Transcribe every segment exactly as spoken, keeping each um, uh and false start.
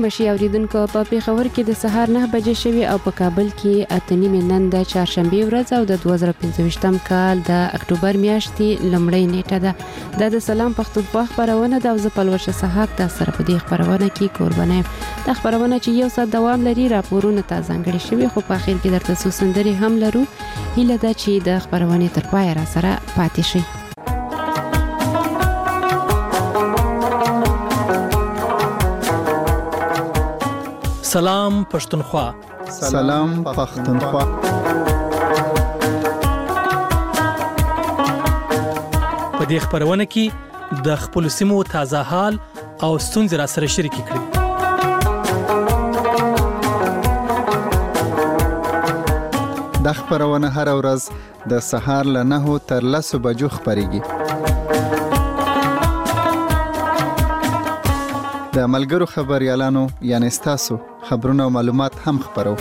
مشي اوریدونکو په پیښور کې د سهار نه بجې شوي او په کابل کې اته نیمې نن د چهارشنبه ورځ او د دوه زره پنځه کال د اکتوبر میاشتې لومړۍ نیټه ده. دا د سلام پښتونخوا خبرونه ده او زه پلوشه سحاق د سره په دې خبرونه کې قربانه یم. د خبرونه چې یو ساعت دوام لري راپورونه ته ځانګړي شوي خو په اخر کې درته څو سندري هم لرو. هیله ده چې د خبرونه تر پای را سره پاتې شئ. سلام پښتونخوا. سلام پښتونخوا. په دې خبرونه کې د خپل سیمو تازه حال او ستونزې را سره شریک کړئ. د خبرونه هر ورځ د سهار له نهو تر لسو بجو خبريږي. د ملګرو خبريالانو یعنی ستاسو خبرونه او معلومات هم خبرو.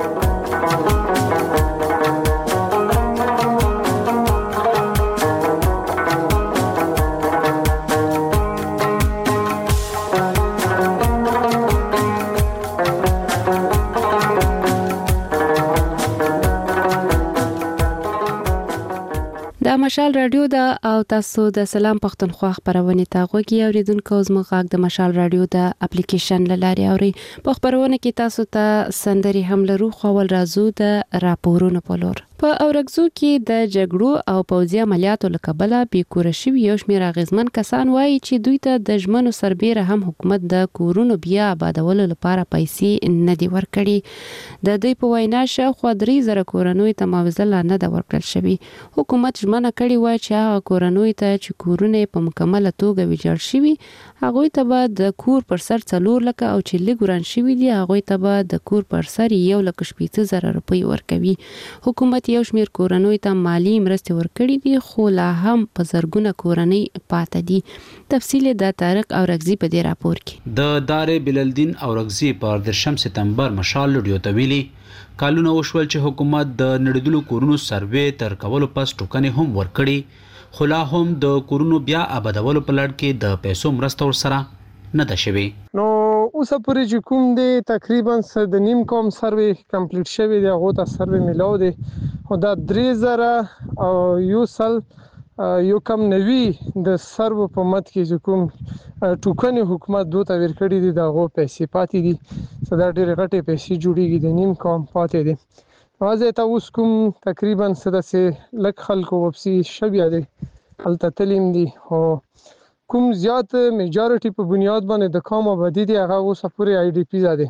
د مشال رادیو دا او تاسو د سلام پښتونخوا خبرونه ته غوږی اوریدونکو زموږ غږ د مشال رادیو د اپلیکیشن لاري اوري. په خبرونه کې تاسو ته سندري هم لرو خو ول راځو د راپورونو په لور. په اورګزو کې د جګړو او پوځي عملیاتو لکبله بیکور شوی یو شمېر غزمن کسان وایي چې دوی ته د ژمنو سربېره هم حکومت د کورونو بیا آبادولو لپاره پیسې نه دی ورکړي. د دوی په وینا شاوخوا درې زره کورونو ته معاوضه نه ده ورکړل شوی. حکومت ژمنه کړې و چې هغه کورونو ته چې کورونه په مکمله توګه ویجاړ شوي هغه ته به د کور پر سر څلور لکه او چې لګوران شوی دی هغه ته به د کور پر سر یو لکه شپږ زره روپۍ ورکوي. حکومت یو شمېر کورنۍ ته مالی مرستې ورکړي دي خو لا هم په زرګونه کورنۍ پاتې دي. تفصیل د طارق اورغزي په دې راپور کې. د دار بلالدین اورغزي پر درشم سپتمبر مشال لډیو تویلي کالونه وشول چې حکومت د نړیدلو کورونو سروې تر کولو پس ټوکنې هم ورکړي خو لا هم د کورونو بیا آبادولو په لړ کې د پیسو مرسته ورسره نه ده شوې. نو اوسه پورې چې کوم دی تقریبا د نیم کوم سروې کمپلیټ شوی دی هغه ته سروې ملاو دی او دا درې زره او یو سل یو کم نوي د سرو په مت کې چې کوم ټوکنې حکومت دوی ته ورکړي دي دغه پیسې پاتې دي. صدا ډېر غټې پیسې جوړیږي د نیم کوم پاتې دي. واځي ته اوس کوم تقریبا سداسه لک خلکو وبسي شبیا دي هلته تلیم دي او کوم زیات میجارټي په بنیاد باندې د کوم آبادی دي هغه اوس پورې آی ډی پی زده.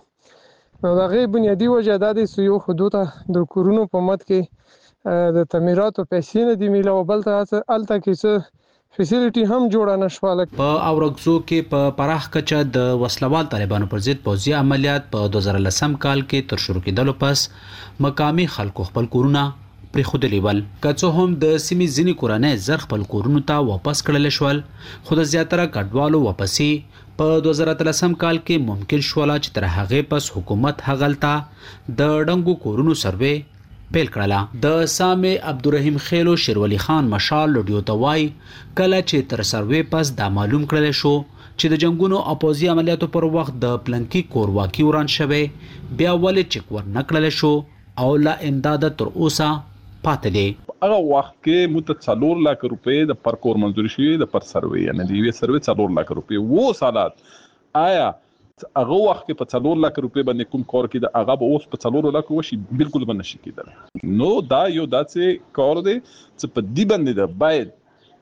نو دا غي بنیادی وجه ده چې یو حدود د کورونو په مت کې د تعمیراتو پیسې نه دی میله او بل ته الته کې څه فیسیلیټي هم جوړه نشواله. په اورګزو کې په پراخ کچه د وسلوال طالبانو پر ضد پوځي عملیات په دوه زره لسم کال کې تر شروع کېدلو پس مقامي خلکو خپل کورونه پرې خودلې ول. که هم د سیمې ځینې کورنۍ زر خپل کورونو ته واپس کړل شول خو د زیاتره کډوالو واپسې په دوه زره اتلسم کال کې ممکن شول چې تر هغه پس حکومت هغلتا د ډنګو کورونو سروې پیل کړله. د سامع عبدالرحیم خیلو شیرولی خان مشال لډیو توای کله چې تر سروې پس دا معلوم کړل شو چې د جنگونو او پوځي عملیاتو پر وخت د پلنکی کور واقع وران شوه بیا ولې چک ور نکړل شو او لا امداد تر اوسه پاتې دی. هغه وخت کې مت څلور لک روپۍ د پر کور منځوري شوی د پر سروې یعنی دی وی سروې څلور لک روپۍ وو سالات آیا هغه وخت کې په څلور لک روپۍ باندې کوم کار کې د هغه به اوس په څلور لک وشي بالکل به نشي کېدل. نو دا یو داسې کار دی چې په دې باندې د باید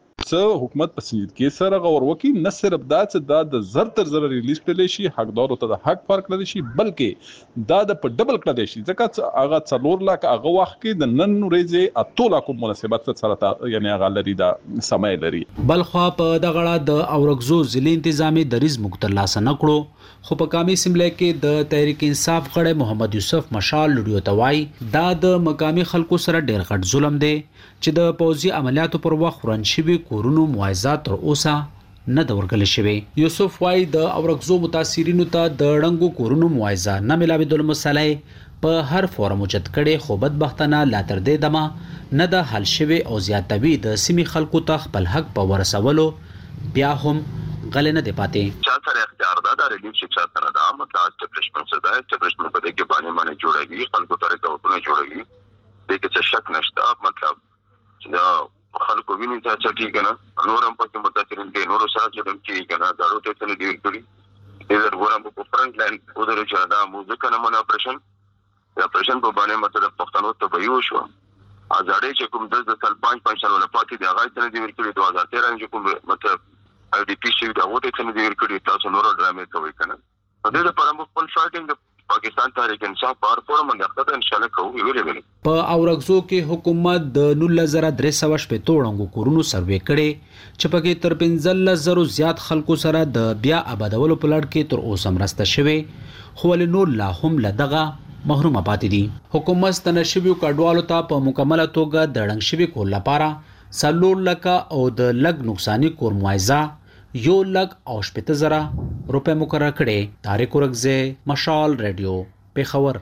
څه حکومت په سنجیدګۍ سره غور وکړي نه صرف دا چې دا د زر تر زر ریلیز کړل شي حقدارو ته د حق فرق کړل شي بلکې دا د په ډبل کړل شي ځکه هغه څلور لک هغه وخت کې د نن ورځې اته لک مناسبت سره یعنی هغه لري دا سمای لري. بلخوا په دغه د اورګزو ضلع انتظامی دریز مقتلا سنکړو خو په کامي سیمله کې د تحریک انصاف غړی محمد یوسف مشال لډیو توای دا د مقامی خلکو سره ډېر غټ ظلم دی چې د پوځي عملیاتو پر وخت وران شوی کورونو معاوضات تر اوسه نه د ورکړل شوی. یوسف وای د اورګزو متاثرینو ته د ډنګو کورونو معاوضه نه ملاویدل مسلې په هر فورم اوچت کړي خو بدبختانه لا تر دې دمه نه د حل شوی او زیاتوي د سیمې خلکو ته خپل حق په ورسولو بیا هم غلې نه دی پاتې. چا سره لار دا د ریلیف شکشا سره دا مطلب اسټابلیشمنت سره دا اسټابلیشمنت په دې کې باندې باندې جوړېږي خلکو ته رکاوټونه جوړېږي دې کې څه شک نشته مطلب چې دا خلکو ویني ته چټي کنه نور هم پکې متاثرین دي نور سره چې دم کنه دارو ته څه دی کړی دې ورغورم په فرنٹ لاین ودرو چې دا موزیک نه من اپریشن اپریشن په باندې مطلب پښتنو ته به یو شو ازاړې چې کوم د سال پنځه پنځه سال ولا پاتې دی هغه څنګه دی ورکړي دوه هزار تیرہ کې کوم مطلب ای ډی پی سی دا وته څنګه دی ورکړي تاسو نور ډرامې کوي کنه په دې لپاره موږ خپل فایټینګ د پاکستان تحریک انصاف پار فورم باندې خپل ان شاء الله کوو ویلې په اورغزو کې حکومت د نولس زره درې سوه شپږ توړنګو کورونو سروې کړي چې پکې تر پنځلس زره زیات خلکو سره د بیا آبادولو په لړ کې تر اوسه مرسته شوې خو ولې نور لا هم لدغه محروم پاتې دي حکومت ستنشویو کډوالو ته په مکمله توګه د ړنګ شوي کور لپاره څلور لکه او د لږ نقصاني کور معاوضه یو لک او شپږ زره روپۍ مقرره کړې. طارق ورکزی، مشال ریډیو، پیښور.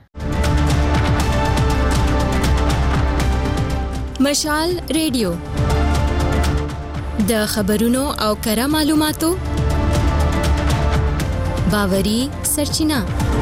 مشال ریډیو د خبرونو او کره معلوماتو باوري سرچینه.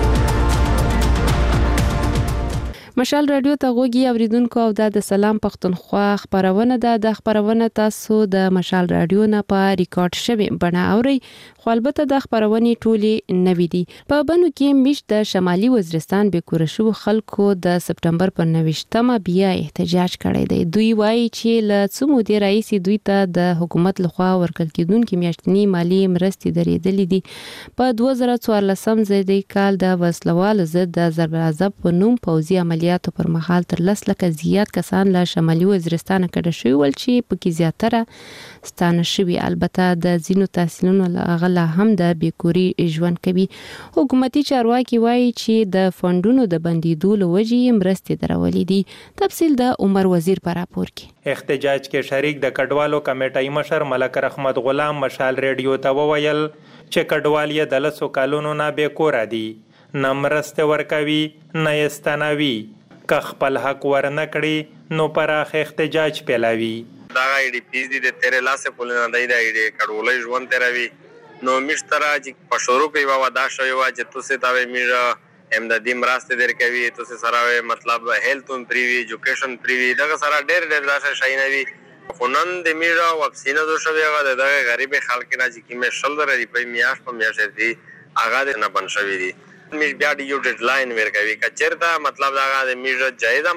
مشال رادیو ته غوږی اوریدونکو او د سلام پښتونخوا خبرونه ده د خبرونه تاسو د مشال رادیو نه په ریکارډ شوی بڼه اوري خو البته د خبرونه ټولي نوي دي. په بنو کې مش د شمالي وزیرستان به کور شو خلکو د سپټمبر پر نوښتمه بیا احتجاج کړی دی. دوی وایي چې ل څو مودې رئیس دوی ته د حکومت لخوا ورکړل کېدونکې میاشتنی مالی مرستې درېدلې دي. په دوه زره څوارلسم زیدي کال د وسلوال ضد د ضرب العذاب په نوم پوځي عملیاتو پر مهال تر لس لکه زیات کسان له شمالي وزیرستان کډه شوي ول چې پکې زیاتره ستانه شوي. البته د زینو تحصیلونو غلا هم د بیکوري ژوند کوي. حکومتي چارواکي وایي چې د فندونو د بندیدو لوجې مرستې درولې دي. تفصیل د عمر وزیر پر راپور کې. احتجاج کې شریک د کډوالو کمیټې مشر ملک رحمت غلام مشال ریډیو ته وویل چې کډوال یې د لسو کالونو نه بیکور دي، نه مرسته ورکوي نه استنوي. که خپل حق ورنه کړي نو پراخ احتجاج پیلاوي. دا ای ډی پیز دي د تیرې لاسه پولنه دی د ای ډی کډولې ژوند تیروي نو مشترا چې په شروع کې وا ودا شوی وا چې تاسو ته میرا امدادي مرسته درکوي تاسو سره مطلب هیلث اون پریوی ایجوکیشن پریوی دا سره ډېر ډېر داسه شي نه وي خونن د میرا واکسینه دو شوی هغه د غریب خلک نه چې کیمه شل درې په میاش په میاش دي هغه نه بن شوی دي. میش بیا د یو ډیډلاین ورکوي کچرته مطلب دا د میش جایزه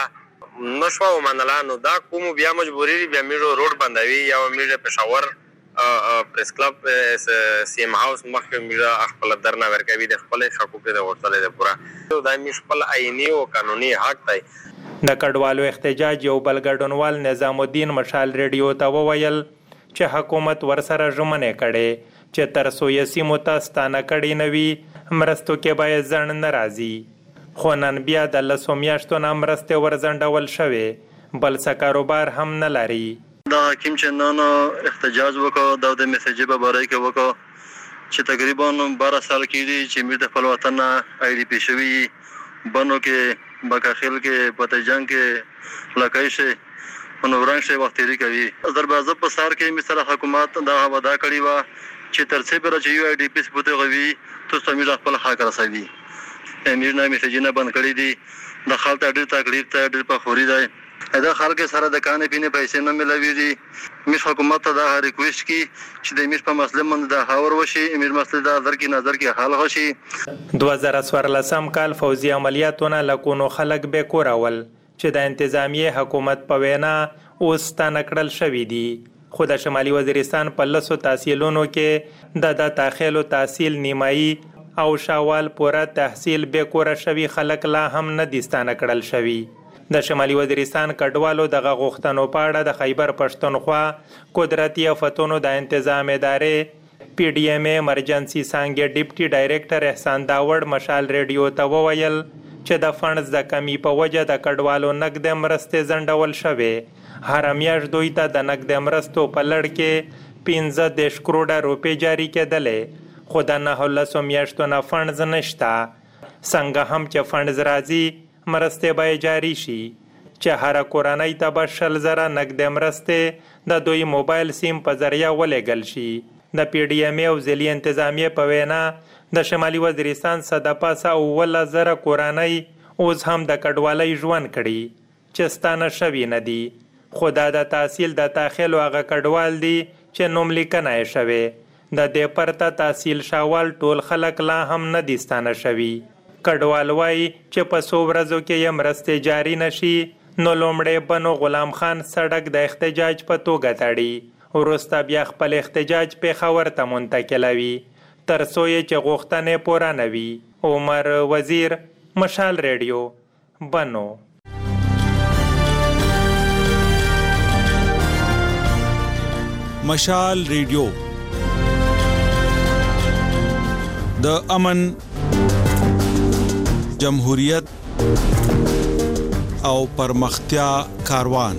مسله نشو ومنلا نو دا کوم بیا مجبوری بیا میش روډ بندوي یا میش پېښور پریس کلب سی ام هاوس مخکې میش خپل درنه ورکوي د خپل حقوق د ورتل د پورا دا میش خپل عیني او قانوني حق دی. د کډوالو احتجاج یو بل ګډونوال نظام الدین مشال ریډیو ته وویل چې حکومت ورسره ژمنه کړي چې تر څو یې سیمو ته ستانه کړي نه وي مرستو کې باید ځنډ نه راځي. خو نن بیا د لسو میاشتو نه مرستې ورځنډول شوې بل څه کاروبار هم نه لري. دا حکیم چې نن احتجاج وکړ دا د میسیجې په باره کې وکړ چې تقریبا بارہ سال کې دي چې موږ د خپل وطن آی ډی پی شوي بنو کې بکاخیل کې پتجنګ کې لکای شي نورنګ شي وخت لري کوي. ضرب عذاب په سار کې مثلا حکومت دا وعده کړی و چې تر څه پر چې یو آی ډی پی سپوته غوي تاسو موږ خپل حق رسوي. امیر نه میسیجونه بند کړی دي د خلک ډېر تکلیف ته ډېر په خوري دی دا خلک سره د کانې پینې پیسې نه ملوي دي. مش حکومت ته دا ریکوست کی چې د مش په مسله باندې د هاور وشي امیر مسله د نظر کې نظر کې حل غشي. دوه زره څوارلسم کال فوزي عملیاتونه لکونو خلک به کورول چې د انتظامیه حکومت په وینا اوس تنکړل شوې دي. خو د شمالي وزیرستان په لسو تحصیلونو کې د د تاخیلو تحصیل نیمایي او شاوال پوره تحصیل به کور شوي خلک لا هم نه دي ستانه کړل شوي. د شمالي وزیرستان کډوالو دغه غوښتنو په اړه د خیبر پښتونخوا قدرتي آفتونو د انتظام ادارې پی ډی ایم ایمرجنسي څانګې ډیپټي ډایریکټر احسان داوړ مشال ریډیو ته وویل چې د فنډز د کمی په وجه د کډوالو نقد مرستې ځنډول شوې. هر میاشت دوی ته د نقد مرستو په لړ کې پنځه دېرش کروڑه روپۍ جاري کېدلې خو د نهه لسو میاشتو نه فنډز نشته. څنګه هم چې فنډز راځي مرستې به جاري شي چې هر کورنۍ ته به شل زره نقد مرستې د دوی موبایل سیم په ذریعه ولېږل شي. د پی ډی ایم او ضلعي انتظامیه په وینا د شمالي وزیرستان څخه د پاسه اووه زره کورنۍ اوس هم د کډوالۍ ژوند کړي چې ستانه شوي نه دي، خو دا د تحصیل د تاخیلو هغه کډوال دي چې نوملیکنه یې شوې. د دې پرته تحصیل شاوال ټول خلک لا هم نه دي ستانه شوي. کډوال وایي چې په څو ورځو کې یې مرستې جاري نشي نو لومړی بنو غلام خان سړک د احتجاج په توګه تړي، وروسته بیا خپل احتجاج پېښور ته منتقلوي تر څو یې چې غوښتنې پوره نه وي. عمر وزیر، مشال ریډیو، بنو. مشال ریډیو د امن، جمهوریت او پرمختیا کاروان.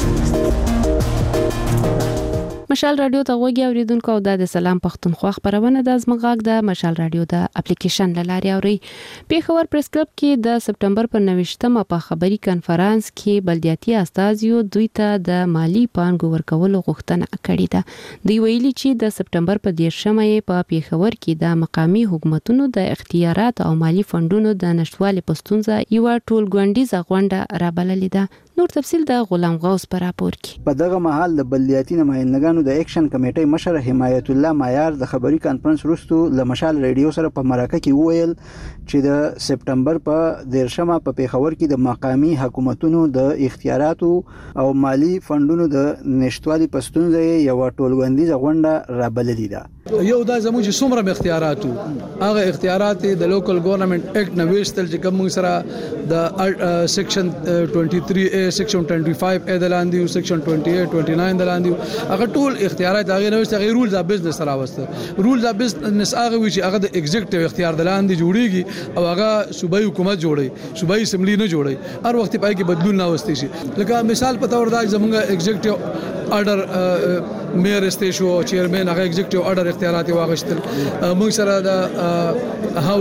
مشال رادیو ته غوږی اوریدونکو او د سلام پښتونخوا خبرونه د ازمغاک د مشال رادیو د اپلیکیشن لاري اوري. پیښور پریس کلب کې د سپټمبر پر نوښتمه په خبري کانفرنس کې بلدیاتي استازیو دوی ته د مالی پانګو ورکولو غوښتنه کړې ده. دوی ویلي چې د سپټمبر په دیرشمه په پیښور کې د مقامی حکومتونو د اختیارات او مالی فندونو د نشټوالي پستونزه یو ټولګونډیزه غونډه رابللې ده. نور تفصیل د غلام غوث پر راپور کې. په دغه مهال د بلدیاتي نمائندګانو د اکشن کمیټې مشر حمایت الله معیار د خبري کانفرنس وروسته ل مشال ریډیو سره په مرکه کې وویل چې د سپټمبر په دیرشمه په پیښور کې د مقامی حکومتونو د اختیاراتو او مالی فندونو د نشټوالي پستونزه یو ټولګوندیزه غونډه رابللې ده. یو دا زموږ چې څومره اختیاراتو هغه اختیارات د لوکل ګورنمنت اکټ نه ویشتل چې کوم سره د سیکشن تwenty three A سیکشن twenty five A د لاندې او سیکشن twenty eight twenty nine د لاندې هغه ټول اختیارات هغه نه وشته. غیر رولز اف بزنس راوسته. رولز اف بزنس هغه وی چې هغه د ایگزیکټیو اختیار د لاندې جوړیږي او هغه صوبایي حکومت جوړي، صوبایي اسمبلی نه جوړي. هر وخت پای کې بدلون نه وستي شي. لکه مثال په تور دا زمونږ ایگزیکټیو آرډر میر استیشو چیرمن هغه ایگزیکټیو آرډر اختیارات واغشتل. موږ سره د هاو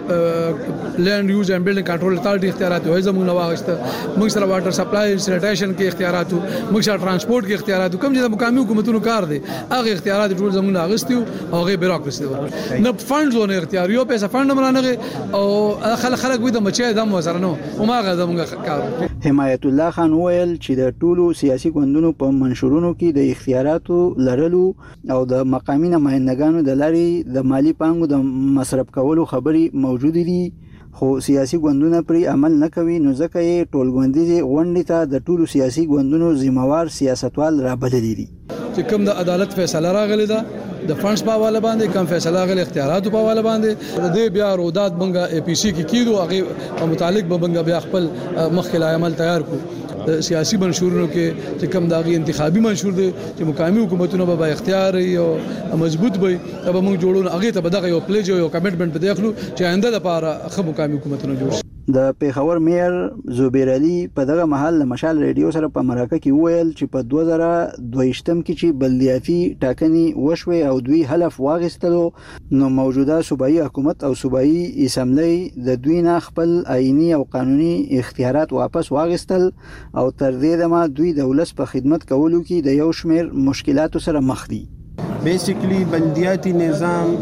د لینډ یوز اینڈ بیلډینګ کنټرول اتھارټي اختیارات وای زموږ نو واغشته. موږ سره واټر سپلای سینیټیشن کې اختیارات، موږ سره ترانسپورت کې اختیارات، کوم چې د مقامی حکومتونو کار دي هغه اختیارات ټول زموږ اغستیو او هغه بیروکراسي ده. نه فند زونه اختیار یو پیسې فند مرانه او خلک خلک وي د مچې دم وسره نو او ما غا زموږ کار. حمایت الله خان ویل چې د ټولو سیاسي ګوندونو په منشورونو کې د اختیاراتو لرلو او د مقامی نمائندګانو د لارې د مالی پانګو د مصرف کولو خبري موجود دي، خو سیاسي ګوندونه پرې عمل نه کوي. نو ځکه یې ټولګوندیزه غونډې ته د ټولو سیاسي ګوندونو ذمہوار سیاستوال رابللي دي. چې کوم د عدالت فیصله راغلی ده د فندز په حواله باندې، کوم فیصله غل اختیاراتو په حواله باندې د دې بیا رودات بنګه ای پی سی کې کیدو هغه متعلق به بنګه بیا خپل مخکې عمل تیار کو. سیاسي منشورونو کې چې کوم داغي انتخابي منشور دي چې مقامی حکومتونو به اختیار او مضبوط وي دا به موږ جوړو هغه ته به دغه یو پلیج یو کمټمنټ په داخلو چې آینده لپاره خو مقامی حکومتونو جوړ. د پیښور میر زوبیر علي په دغه محل مشال ریډیو سره په مرکه کې ویل چې په دوه زره دوهشتم کې چې بلدیاتي ټاکنې وشوي او دوی حلف واغستلو نو موجوده صوبایي حکومت او صوبایي اسمبلی د دوی نه خپل آئینی او قانوني اختیارات واپس واغستل او تر دې دمه دوی د ولس په خدمت کولو کې د یو شمېر مشکلاتو سره مخ دي. بیسیکلی بلدیاتي نظام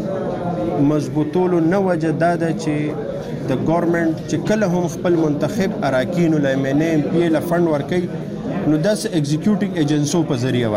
مضبوطولو نه وجه دا ده چې د ګورنمنت چې کله هم خپل منتخب اراکینو لمنه ام پی له فند ورکي نو داس ایگزیکیوټینګ ایجنسو په ذریعہ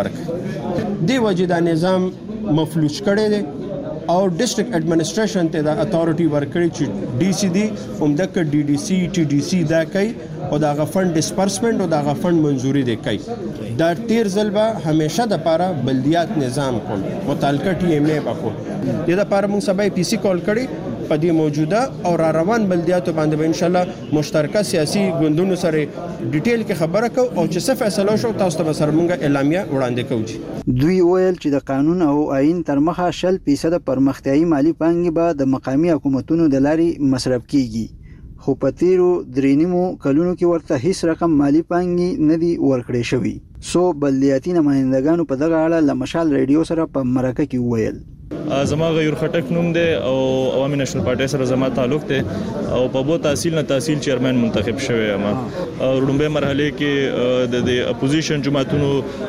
ورک دی وجه دا نظام مفلوج کړي دي او ډیسټریکټ اډمنسټریشن ته دا اتھارټي ورکړي چې ډي سي دي همدک ډي ډي سي ټي ډي سي دا کوي او دا غفند ډیسپرسمنت او دا غفند منزوري دي کوي. دا تیر ځلبا همیشه د پاره بلدیات نظام کوم متعلقه ټي ایم ای پکو د لپاره موږ سبا پی سی کال کړي په دې موجوده او را روان بلدیاتو باندې به ان شاء الله مشترکه سیاسي ګوندونو سره ډیټیل کې خبره کو او چې څه فیصله شو تاسو ته سره موږ اعلامیه وړاندې کوو. دوی ویل چې د قانون او آئین تر مخه شل فیصد پرمختیايي مالی پانګې به د مقامی حکومتونو د لارې مصرف کیږي، خو په تیرو درینیمو کلونو کې ورته هیڅ رقم مالی پانګې نه دی ورکړې شوی. سو بلدیاتي نمائندګانو په دغه اړه ل مشال ریډیو سره په مرکه کې ویل زما غیر خټک نوم دی او عوامي نېشنل پارټي سره زما تعلق دی او په بو تحصیل نه تحصیل چیرمن منتخب شوی یم. ورومبه مرحله کې د اپوزیشن جماعتونو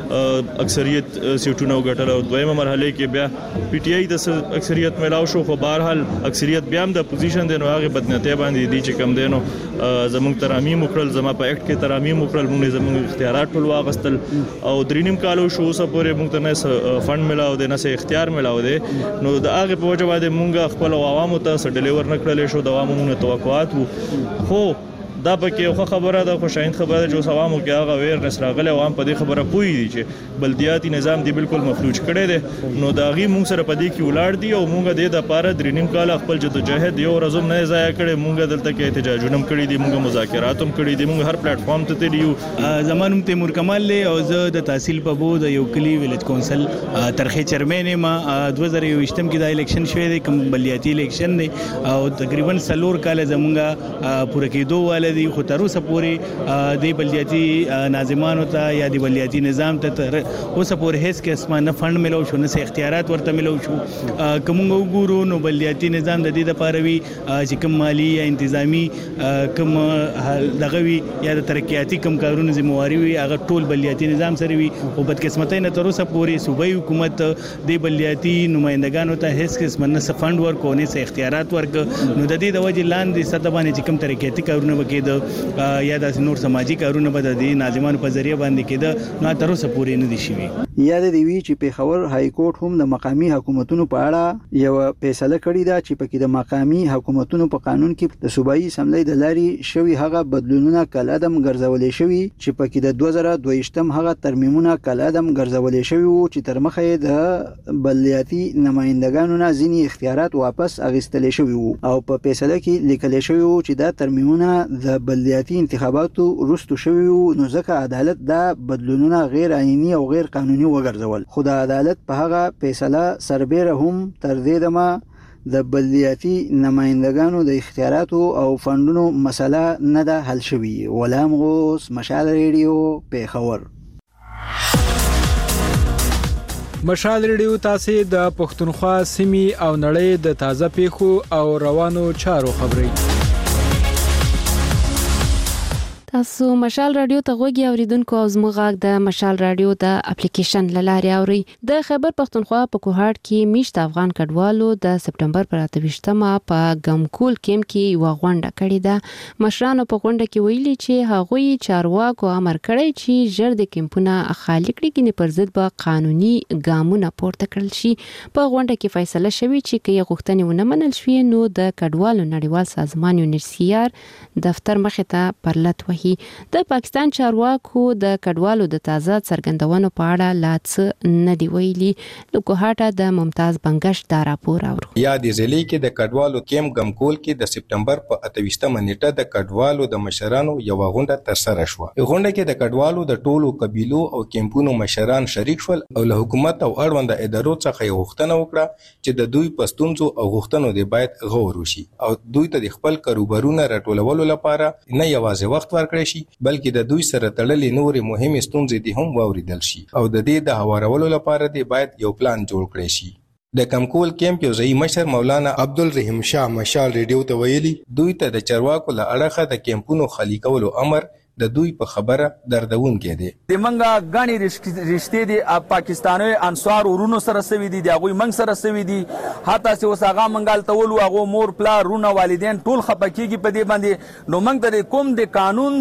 اکثریت سیټونه وګټل او دویمه مرحله کې بیا پی ټی آی د اکثریت ملاو شو، خو بهر حال اکثریت بیا هم د اپوزیشن دی نو هغه بدنیتي باندې دي چې کم دی نو زموږ ترامیم وکړل، زما په اکټ کې ترامیم وکړل، موږ زموږ اختیارات ټول واغستل او درینیم کالو شو اوسه پورې موږ ته نه فند ملاو دی نه اختیار ملاو دی. نو د هغه په وجه باندې مونږ خپل عوامو ته څه ډیلیور نکړل شو، د عوامو مونږ توقعات وو، خو دا پکې خو خبره ده، خو شاین خبره ده چې عوامو کې هغه ویرنس راغلی، عوام په دې خبره پوي دي چې بلدیاتي نظام دی بالکل مفلوج کړی دی. نو دا غي مونږ سره په دې کې ولاړ دي او مونږ د دې لپاره درې نیم کال خپل جدوجہد یو ورځم نه ضایع کړي، مونږ دلته کې احتجاجونه هم کړي دي، مونږ مذاکرات هم کړي دي، مونږ هر پلیټ فارم ته تللیو. زمانوم تیمور کمال له او زه د تحصیل په بود یو کلی ویلیج کونسل ترخه چرمن ما دوه زره یوشتم کې د الیکشن شوی دی، کوم بلدیاتي الیکشن دی او تقریبا سلور کال زمونږه پوره کېدو ولدي، خو تر اوسه پورې د بلدیاتي ناظمانو ته یا د بلدیاتي نظام ته تر اوسه پورې هیڅ قسمه نه فند ملو شو، نه اختیارات ورته ملو شو. کوم وګورو نو بلدیاتي نظام د دې لپاره وی چې کوم مالی یا انتظامی کوم دغه وی یا د ترقیاتي کوم کارونو ذمہواری وی هغه ټول بلدیاتي نظام سره وی او بدقسمتۍ نه تر اوسه پورې صوبایي حکومت د بلدیاتي نمائندګانو ته هیڅ قسمه نه فند ورکو، نه اختیارات ورک. نو د دې د وجې لاندې سطح باندې چې کوم ترقیاتي کارونه وکړي یا د نور سماجی کارونه به د ناظمانو په ذریعہ باندې کېده، نو تر اوسه پورې نه دي شوي. یاد دی وی چې پیښور های کورټ هم د مقامی حکومتونو په اړه یو فیصله کړې ده چې پکې د مقامی حکومتونو په قانون کې د صوبایي اسمبلی د لاري شوی هغه بدلونونه کال عدم ګرځولې شوی چې پکې د دوه زره دوه هغه ترمیمونه کال عدم ګرځولې شوی وو چې تر مخه د بلدیاتي نمائندګانو نه ځینی اختیارات واپس اخیستل شوی وو او په فیصله کې لیکل شوی وو چې دا ترمیمونه د بلدیاتي انتخاباتو وروسته شوی وو، نو ځکه عدالت دا بدلونونه غیر آئینی او غیر قانوني وګرځول. خو د عدالت په هغه فیصله سربېره هم تر دې دمه د بلدیاتي نمائندګانو د اختیاراتو او فندونو مسله نه ده حل شوی. غلام غوث، مشال ریډیو، پیښور. مشال ریډیو تاسو د پښتونخوا سیمې او نړۍ د تازه پیښو او روانو چارو خبري. تاسو مشال رادیو ته غوږی اوریدونکو او زموږ غږ د مشال رادیو د اپلیکیشن لاري اوري. د خیبر پښتونخوا په کوهاټ کې میشت افغان کډوالو د سپټمبر پر اتهشتمه په ګمکول کېم کې یو غونډه کړې ده. مشرانو په غونډه کې ویلي چې هغوی چارواکو امر کړی چې ژر د کېمپونه خالي کړي، کې پر ضد به قانوني ګامونه پورته کړل شي. په غونډه کې فیصله شوې چې کې غوښتنې ونه منل شي نو د کډوالو نړیوال سازمان یو نشيار دفتر مخې ته پرلط وهي. د پاکستان چارواکو د کډوالو د تازه څرګندونو په اړه لا څه نه دی ویلي. له کوهاټه د ممتاز بنگش دا راپور اورو. یا د ضلع کې د کډوالو کیم ګمکول کې د سپټمبر په اتهشتمه نیټه د کډوالو د مشرانو یو غونډه ترسره شوه. غونډه کې د کډوالو د ټولو قبيلو او کیمپونو مشران شریک شول او له حکومت او اړوند ادارو څخه یو غوښتنه وکړه چې د دوی پښتونزو او غوښتنو دی باید غور وشي او دوی ته د خپل کاروبارونو راټولولو لپاره نه یوازې وخت ورکړي شي بلکې د دوی سره تړلې نورې مهمې ستونزې دي هم واوریدل شي او د دې د هوارولو لپاره دی باید یو پلان جوړ کړي شي. د کمکول کیمپ یو ځای مشر مولانا عبدالرحیم شاه مشال ریډیو ته ویلي دوی ته د چارواکو له اړخه د کیمپونو خالی کولو امر د دوی په خبره دردونکې دي. د منګه غاڼي رښتې دي پاکستاني انصار ورونو سره سوي دي، د هغوی منګ سره سوي دي، حتی چې اوس هغه منګال ته ولو هغه مور پلار رونه والدین ټول خپکیږي په دې باندې. نو منګ د کوم د قانون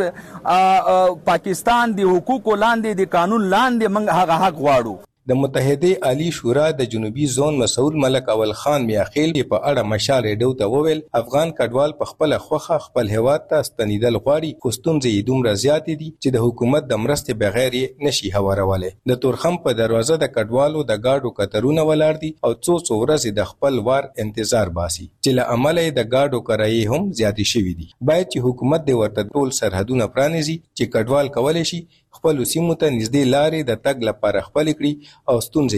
د پاکستان د حقوقو لاندې د قانون لاندې منګ هغه حق غواړو. د متحده عالی شورا د جنوبي زون مسؤل ملک اول خان میاخیل په اړه مشال ریډیو ته وویل افغان کډوال په خپل خوخه خپل هیواد ته ستنیدل غواړي، خو ستونزې دومره زیاتې دي چې د حکومت د مرستې بغیر یې نشي هوارولی. د تورخم په دروازه د کډوالو د گاډو کترونه ولاړ دي او څو څو ورځې د خپل وار انتظار باسي چې له امله د گاډو کرایې هم زیاتې شوي دي. باید چې حکومت د ورته ټول سرحدونه پرانیزي چې کډوال کولی شي خپل سیمو ته نږدې لارې د تګ لپاره خپل کړي او ستونزې یې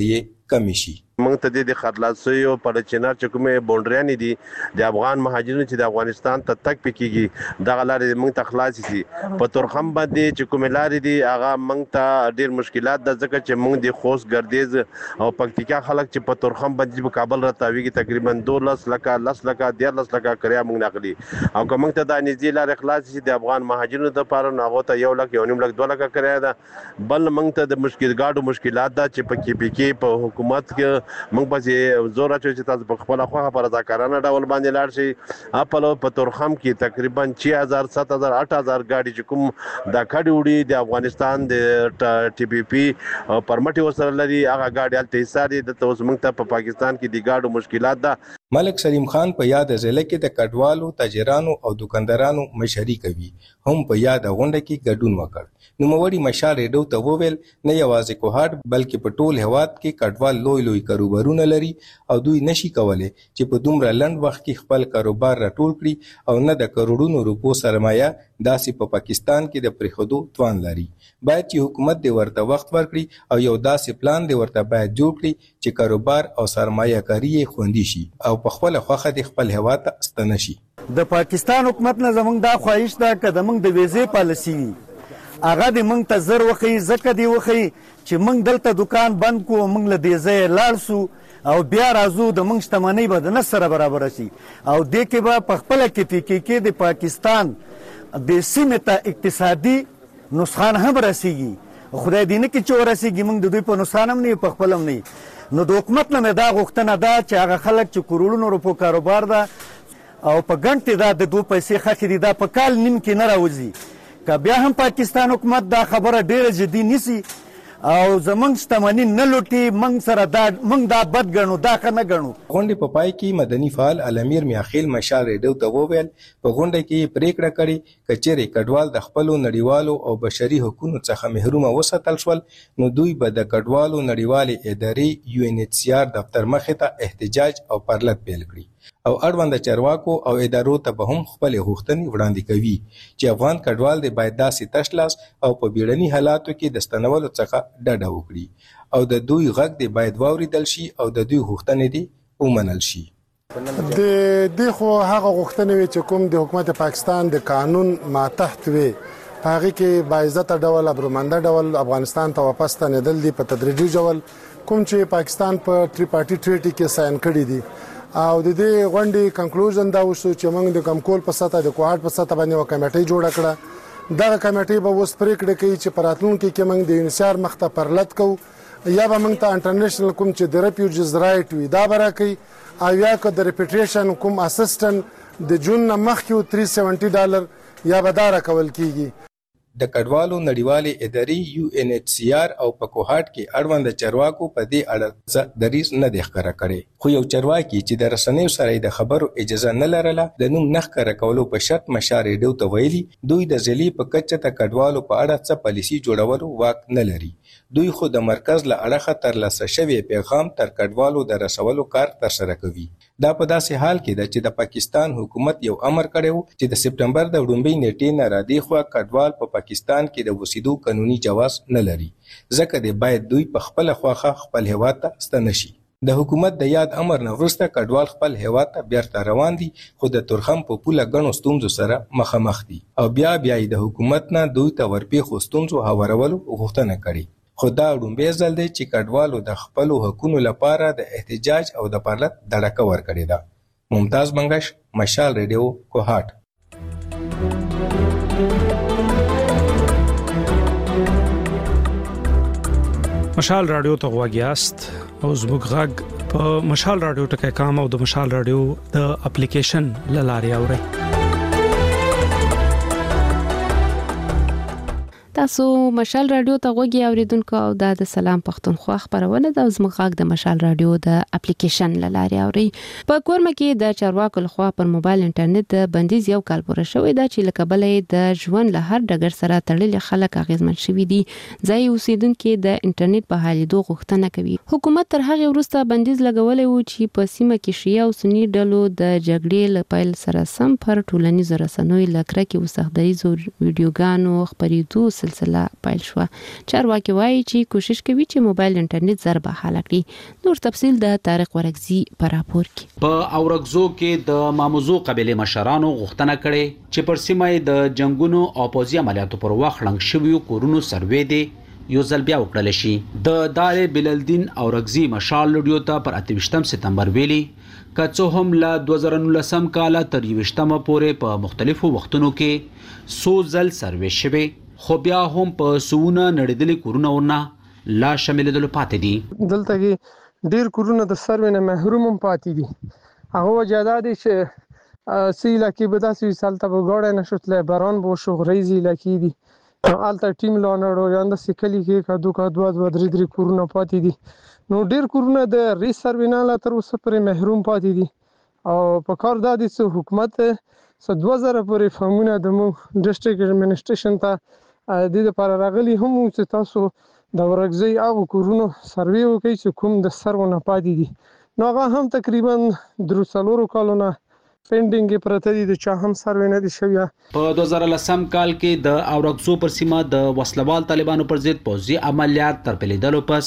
کم شي. موږ ته د خرلاسیو پر چینار چې کومه بونډریان دي د افغان مهاجرینو چې د افغانستان ته تک پکېږي د غلارې موږ ته خلاص شي. په تورخم باندې چې کومه لارې دي هغه موږ ته ډېر مشکلات د ځکه چې موږ د خوست ګردیز او پکتیکا خلک چې په تورخم باندې په کابل راتاویږي تقریبا دولس لکه لس لکه دیارلس لکه کریا موږ نقلي او که موږ ته د نږدې لارې خلاص شي د افغان مهاجرینو لپاره نو هغه ته یو لک یو نیم لک دوه لکه کریا ده. بل موږ ته د مشکل ګاډو مشکلات ده چې په کې پکې په حکومت کې موږ به زور اچوي چې تاسو په خپل خواخه پر رضاکارانه ډول باندې لاړ شي. خپل په تورخم کې تقریبا چھ هزار سات هزار آٹھ هزار ګاډي چې کوم د کډي وړي د افغانستان د ټي پی پی پرمټ ورسره لري هغه ګاډي الته حصہ دي د اوس موږ ته په پاکستان کې د ګاډو مشکلات ده. ملک سلیم خان په یاد ضلع کې د کډوالو تاجرانو او دکاندارانو مشري کوي هم په یاد غونډه کې ګډون وکړ. نوموړي مشال ریډیو ته وویل نه یوازې کوهاټ بلکې په ټول هیواد کې کډوال لوی لوی کاروبارونه لري او دوی نشي کولای چې په دومره لنډ وخت کې خپل کاروبار راټول کړي او نه د کروڑونو روپو سرمایه داسې په پاکستان کې د پریښودو توان لري. باید چې حکومت د ورته وخت ورکړي او یو داسې پلان د ورته باید جوړ کړي چې کاروبار او سرمایه کاری یې خوندي شي او په خپل خوخه د خپل هیواد ته ستنه شي. د پاکستان حکومت نه زمونږ دا خواهش ده که د موږ د ویزې پالیسي وي هغه د موږ ته زر وښیي ځکه دې وښیي چې موږ دلته دکان بند کړو موږ له دې ځایه لاړ سو او بیا راځو د موږ شتمنۍ به د نس سره برابره شي او دې کې به په خپله کې پی کې کې د پاکستان د سیمې ته اقتصادي نقصان هم رسیږي. خدای دې نه کړي چې ورسیږي موږ د دوی په نقصان هم نه په خپل هم نه. نو د حکومت نه مې دا غوښتنه ده چې هغه خلک چې کروڑونو روپو کاروبار ده او په ګڼ دا د دوه پیسې خښې دي دا په کال نیم کې نه راوځي. که بیا هم پاکستان حکومت دا خبره ډیره جدي نیسي او زمونږ شتمني نه لوټي موږ سره دا موږ دا بد ګڼو دا ښه نه ګڼو. غونډې په پای کې مدني فعال الامیر میاخیل مشال ریډیو ته وویل په غونډه کې پریکړه کړې که چیرې کډوال د خپلو نړیوالو او بشري حقوقو څخه محرومه وساتل شول نو دوی به د کډوالو نړیوالې ادارې یو ان ایچ سی آر دفتر مخې ته احتجاج او پرلط پیل کړي او اړوند چارواکو او ادارو ته به هم خپل غوښتنې وړاندې کوي چې افغان کډوال د باید داسې تشلاس او په بیړني حالاتو کې د ستنولو څخه ډډه وکړي او د دوی غږ د باید واوریدل شي او د دوی غوښتنې دي ومنل شي. د دې خو هغه غوښتنې وي چې کوم د حکومت پاکستان د قانون ماتحت وي په هغې کې باعزته ډول ابرومنده ډول افغانستان ته واپس ستنېدل دي په تدریجي ډول کوم چې پاکستان په ټری پارټي ټریټي کې ساین کړي دي او د دې غونډې کنکلوژن دا وشو چې موږ د کمکول په سطح د کوهاټ په سطح باندې یوه کمیټۍ جوړه کړه. دغه کمیټۍ به اوس پریکړې کوي چې په راتلونکي کې موږ د یونیسیار مخ ته پرلط کوو یا به موږ ته انټرنیشنل کوم چې د ریفیوجیز رایټ وي دا به راکوي او یا که د ریپیټریشن کوم اسسټنټ د جون نه مخکې تhree seventy ډالر یا به دا راکول کیږي. د کډوالو نړیوالې ادارې یو ان ایچ سی آر او په کوهاټ کې اړوند چارواکو په دې اړه دریځ نه دی ښکاره کړی خو یو چارواکي چې د رسنیو سره د خبرو اجازه نه لرله د نوم نه ښکاره کولو په شرط مشال ریډیو ته ویلي دوی د ضلعې په کچه د کډوالو په اړه څه پالیسي جوړولو واک نه لري. دوی خو د مرکز له اړخه ترلاسه شوی پیغام تر کډوالو د رسولو کار ترسره کوي. دا په داسې حال کې ده چې د پاکستان حکومت یو امر کړی و چې د سپټمبر د وړومبۍ نیټې نه رادې خوا کډوال په پاکستان کې د اوسېدو قانوني جواز نه لري ځکه د باید دوی په خپله خواخه خپل هیواد ته ستنه شي. د حکومت د یاد امر نه وروسته کډوال خپل هیواد ته بیرته روان دي خو د تورخم په پوله ګڼو ستونزو سره مخامخ دي او بیا بیا د حکومت نه دوی ته ورپېښو ستونزو هوارولو غوښتنه کړې. خو دا وړومبی ځل دی چې کډوالو د خپلو حقونو لپاره د احتجاج او د پرلط دړکه ورکړې ده. ممتاز منګش، مشال ریډیو، کوهاټ. مشال رادیو ته غوږ یاست او زموږ غږ په مشال رادیو ټکی کام او د مشال رادیو د اپلیکیشن له لارې اورئ. تاسو مشال رادیو ته غوږی اوریدونکو او د سلام پښتونخوا خبرونه د زموږ غږ د مشال رادیو د اپلیکیشن له لارې اوري. په کورمه کې د چارواکو لخوا پر موبایل انټرنیټ د بندیز یو کال پوره شوی دا چې لکه بلې د ژوند له هر ډګر سره تړلي خلک اغیزمن شوي دي. ځای اوسیدونکو د انټرنیټ په حالېدو غوښتنه کوي. حکومت تر هغه وروسته بندیز لګولې و چې په سیمه کې شیعه او سنی ډلو د جګړې له پیل سره سم پر ټولنیزو رسنیو لکرکې وسخدریزو ویډیوګانو خبرېدو سلسله پیل شو. چارواکي وایي چې کوشش کوي چې موبایل انټرنیټ زر بحال کړي. نور تفصیل د طارق ورکزي په راپور کې. په اورګزو کې د ماموزو قبيله مشرانو غوښتنه کړې چې پر سیمه د جنگونو او پوځي عملیاتو پر وخت لنګ شویو کورونو سروې دی یو ځل بیا وکړل شي. د دار بلالدین اورګزي مشال لډیو ته پر اتویشتم سپتمبر ویلي کڅو هم له دوه زره نولسم کال تر یوشتم پورې په مختلفو وختونو کې سو ځل سروې شوي خو بیا هم په سونه نړیدلې کورونه ورنه لا شاملېدل پاتې دي. دلته کې ډیر کورونه د سروې نه محروم پاتې دي. هغه وجاده دي چې سیلا کې به داسې سالته وګړې نشوتله باران بو شو غریزي لکی دي. آلته ټیم لونړو یاند سکلی کې کدو کدو د درې درې کورونه پاتې دي. نو ډیر کورونه د ریس سرویناله تر اوسه پرې محروم پاتې دي او په کار د دې حکومت س دوه زره پورې فهمونه د مو ډیسټریکټ ایڈمنسټریشن ته د دې لپاره راغلي هم چې تاسو د ورګزي او کورونو سروي وکړي چې کوم د سرونه پاتې دي. نو هغه هم تقریبا درو کالونه پینډینګ پرته دي د چا هم سروي نه دي شوی. په دوه زره لسم کال کې د اورګزو پر سیمه د وسلوال طالبانو پر ضد پوځي عملیات تر پیلیدلو پس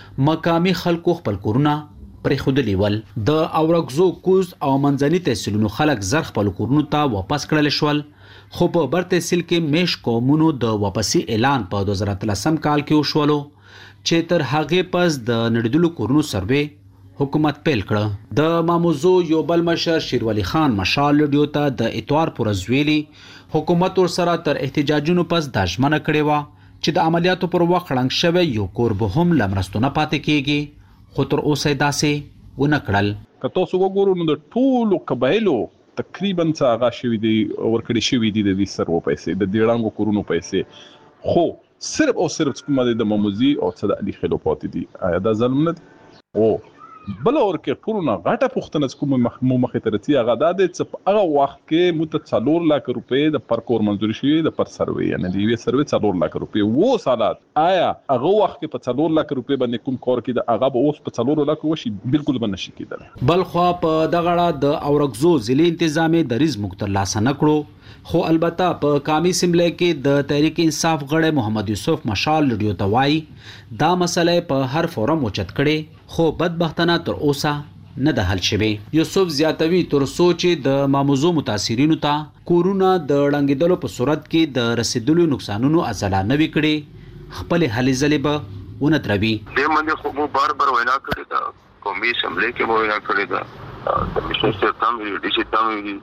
مقامی خلکو خپل کورونه پرې خودلی ول. د اورګزو کوز او منځني تحصیلونو خلک زر خپل کورونو ته واپس کړل شول خو په بر تحصیل کې میش قومونو د واپسی اعلان په دوه زره اتلسم کال کې وشولو چې تر هغه پس د نړیدلو کورونو سروي حکومت پیل کړ. د ماموزو یو بل مشر شیروالي خان مشال لډیو ته د اتوار پر ورځ حکومت ور سره تر احتجاجونو پس د ژمنه کړې و چې د عملیاتو پر وخت لنګ شوی یو کور به هم لمرستونه پاتې کیږي خو تر اوسه داسې ونه کړل. که تاسو وګورئ نو د ټولو قبایلو تقریبا څنګه شوی دی ورکړی شوی دی د دې سرو پیسې د ډیرانګو کورونو پیسې خو صرف او صرف کومه د ماموزي او صد علي خلو پاتې دي. آیا دا ظلم نه دی؟ او بل اور کې ټولونه غټه پښتنه کوم مو مخې ترتي هغه د دې هغه وخت کې متڅلور لک روپې د پر کور منځوري شوی د پر سروي یعنی دی وی سروي څلور لک روپې وو سالات. آیا هغه وخت کې په څلور لک روپې باندې کوم کور کې د هغه به اوس په څلور لک وشي؟ بالکل باندې شي کېدل. بل خو په دغړه د اورګزو ضلع تنظیمي دریز مختر لاس نه کړو خو البته په کامی سیملې کې د تحریک انصاف غړی محمد یوسف مشال لډیو ته وایي دا مسله په هر فورم اوچت کړي خو بدبختانه تر اوسه نه ده حل شوی. یوسف زیاتوي تر سوچ د ماموزو متاثرینو ته کورونه د ړنګېدلو په صورت کې د رسیدلو نقصانونو ازلا نه وکړي خپل هلې ځلې به ونه دروي. د باندې خو مو بار بار وینا کړې ده قومي اسمبلی کې مو وینا کړې ده د مشر تام وی ډي سي تام وی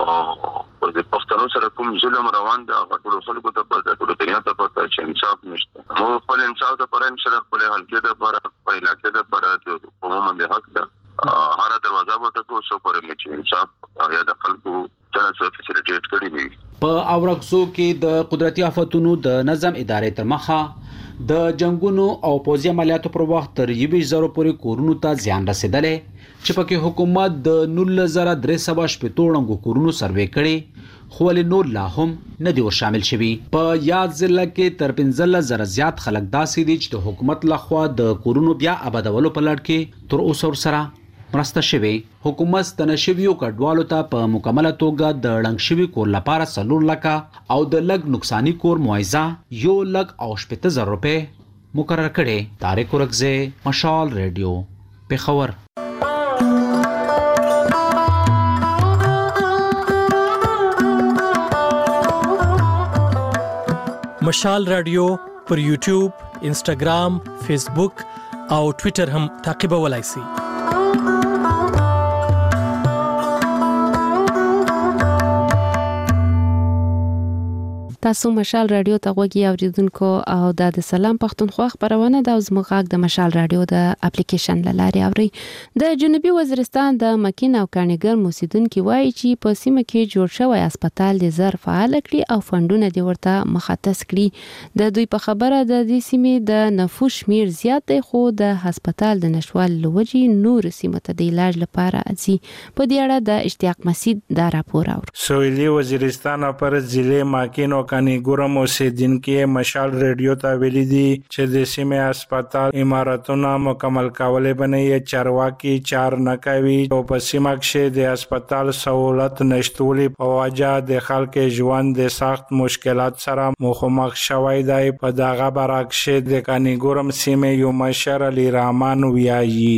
او د پښتنو سره کوم ظلم روان ده هغه ټول خلکو ته په ټول دنیا ته پته چې انصاف نشته. نو خپل انصاف ته پرم سره خپل حل کې ده پر په علاقې ده پر د قوم باندې حق ده هر دروازه به تاسو سو پر چې انصاف یا د خلکو څنګه فیسیلیټیټ کړی وي. په اورګزو کې د قدرتي آفتونو د نظم ادارې تر مخه د جنگونو او پوځي عملیاتو پر وخت تر یوه زره پورې کورونو ته زیان رسیدلې چې پکې حکومت د نولس زره درې سوه شپږ ټوړنګو کورونو سروې کړي خو ولې نور لا هم نه دي ور شامل شوي. په یاد ضلع کې تر پنځلس زره زیات خلک داسې دي چې د حکومت لخوا د کورونو بیا آبادولو په لړ کې تر اوسه ورسره مرسته شوی. حکومت ستنشویو کډوالو ته په مکمله توګه د ړنګ شوي کور لپاره څلور لکه او د لږ نقصانی کور معاوضه یو لک او شپږ زره روپۍ مقرر کړي. طارق ورکزي مشال ریډیو پېښور. مشال رادیو پر یوټیوب، انسټاګرام، فیسبوک او ټوئیټر هم تعقیبولای شئ. تاسو مشال رادیو ته غوږی اوریدونکو او د سلام پښتونخوا خبرونه د زموږ د مشال رادیو د اپلیکیشن لاري اوري. د جنوبي وزیرستان د مکین او کانیګر موسیدونکو وایي چې په سیمه کې جوړ شوی هسپتال د زر فعال کړي او فندونه د ورته مختص کړي. د دوی په خبره د دې سیمې د نفوس شمیر زیات دی خو د هسپتال د نشوال لوجي نور سیمه ته د علاج لپاره ځي. په دې اړه د اشتیاق مسید دا راپور اور. سویلي وزیرستان پر ضلع مکین او کانیګورم اوسیدونکو مشال ریډیو ته ویلي دي چې د سیمه هسپتال عمارتونه مکمل کولې بنې چارواکي چار نه کوي او په سیمه کې د هسپتال سہولت نشټولې په وجه د خلکو ژوند د سخت مشکلات سره مخامخ شوی دی. په دغه برعکس د کانیګورم سیمه یو مشر علی رحمان ویایي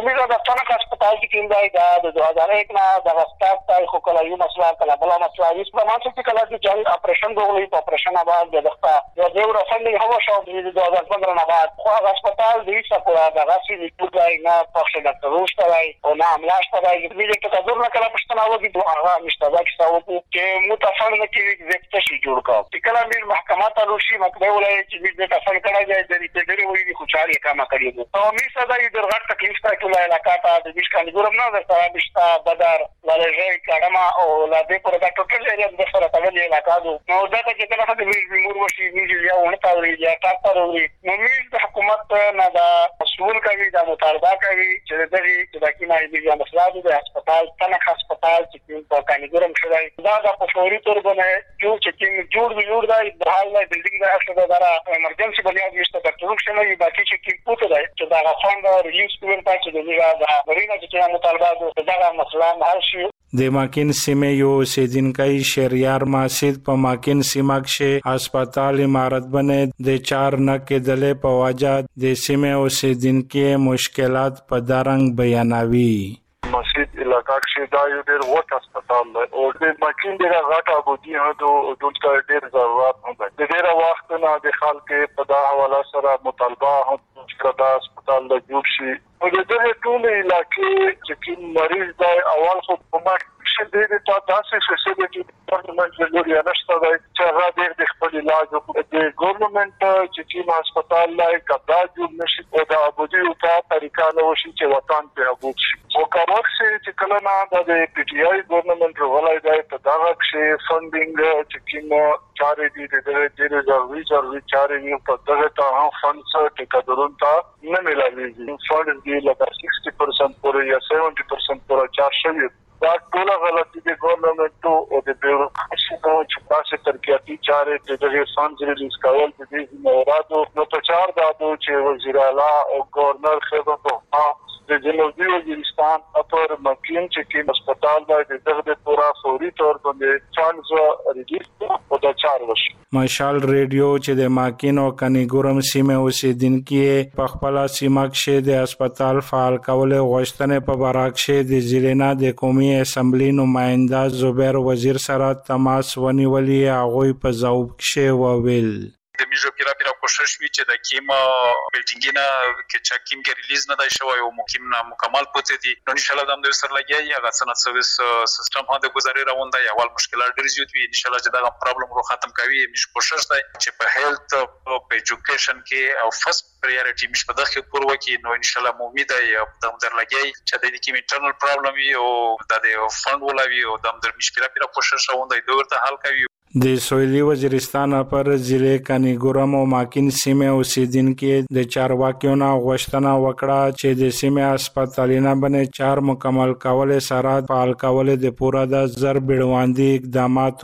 अस्पताल की टीम जाए दो हजार एक ना दस्तार ताई को कला यू मसला कला बला मसला इस प्रमाण से कला की जारी ऑपरेशन दो गई ऑपरेशन आबाद दस्ता जो देव फंडिंग हवा शो दो हजार पंद्रह ना बाद को अस्पताल दी सपोरा दगासी निकल गई ना पक्ष डॉक्टर रोज तराई और ना अमलाश तराई भी एक तदुर ना कला पछतना होगी तो आगा मुस्तदा की साव को के मुतफर ने की व्यक्त शी जुड़ का कला भी महकमा तरुशी मतलब वाला की भी तफर करा जाए जरी पे दरे वही खुचारी काम करिए तो मी सदा इधर घाट तकलीफ का कुला इलाका था کانیګورم نه د سرابشتا بدر ولې کډما او لا دې پر دا ټوټل ایریا د سره تړلې علاقہ نو دا چې کله د میمور وشي میږي یا ونه تاوري یا تاسو وري نو میږي د حکومت نه دا مسؤل کوي دا مطالبه کوي چې د دې چې د کیمای د مسلاد د هسپتال تنه هسپتال چې په کانیګورم شوی دا د فوري تور باندې چې چې جوړ جوړ دا د حال نه بلډینګ دا اصله دا ایمرجنسي بنیاد نشته د ټول شنو باقي چې کی پوت دی چې دا فند ریلیز کوي پاتې دی دا ورینه چې مطالبه دا مسله حل شي. د ماکین سیمه یو اوسیدونکو شهریار ماسید په ماکین سیمه کې هسپتال عمارت بنې د چار نه کېدلې په وجه د سیمه اوسیدونکو مشکلات په دارنګ بیانوي. مسجد علاقہ کې دا یو ډېر وټ هسپتال دی او د ماکین ډېر غټه ابودي هدو دلته ډېر ضرورت هم دی. د ډېر وخت نه د خلکو په دا حواله سره مطالبه هم چې دا هسپتال د جوړ شي او د دې ټول علاقې چې کوم مریض دی اول خو په ماکین د دې ته تاسو فیسیلیټي ډپارټمنټ د لوري نشته دی چې هغه د خپل علاج او د ګورنمنت چې کوم هسپتال لای کدا جوړ نشي او د ابودي په طریقه نو شي چې وطن ته ابود شي او کاروک چې کله نه د پی ټی آی ګورنمنت ولای دی په دا کې فندینګ چې کوم چارې دي د دې د ضروري ضروري چارې یو په دغه ته هم فند څخه ټکدرون ته نه ملایوي فند دی لکه شصت پرسنټ پورې یا سبعین پرسنټ پورې چار شوی دا ټول غلطي د ګورنمنت او د بیوروکراسي په چپاسه ترقیاتي چارې د دغه فند ریلیز کول د دې مورادو نو په چار دادو چې وزیر اعلی او گورنر خدمت او د جنوبي وزیرستان اپر مکین چې کې هسپتال باندې دغه پورا فوري تور باندې چانس ریلیز او د چار وش مشال ریډیو چې د ماکین او کانیګورم سیمه اوسیدونکو په خپل سیمه کې د هسپتال فعال کول غوښتنه په براکشه د ضلع د قومي اسمبلی نماینده زبیر وزیر سره تماس ونیولې هغه په ځواب کې وویل د میجو پیرا پیرا کوشش وی چې د کیم بلډینګ نه کې چې کیم کې ریلیز نه دی شوی او مکمل مکمل پوتې دي نو ان شاء الله د هم سره لګي هغه سنت سرویس سیستم هدا گزارې روان دی اول مشکلات ډیر زیات وي ان شاء الله چې دا پرابلم رو ختم کوي میش کوشش دی چې په هیلث او په ایجوکیشن کې او فرست پریورټی میش په دغه پور وکی نو ان شاء الله امید دی د هم در لګي چې د دې کې انټرنل پرابلم وي او د فند ولوي او د هم در میش پیرا پیرا کوشش روان دی دوی ته حل کوي. د سویلی وزیرستان پر ضلع کانیګورم او ماکین سیمه اوسیدونکو د چارواکیو نه غوښتنه وکړه چې د سیمه هسپتالونه باندې چار مکمل کول سره فعال کول د پورا د زر بیړواندي اقدامات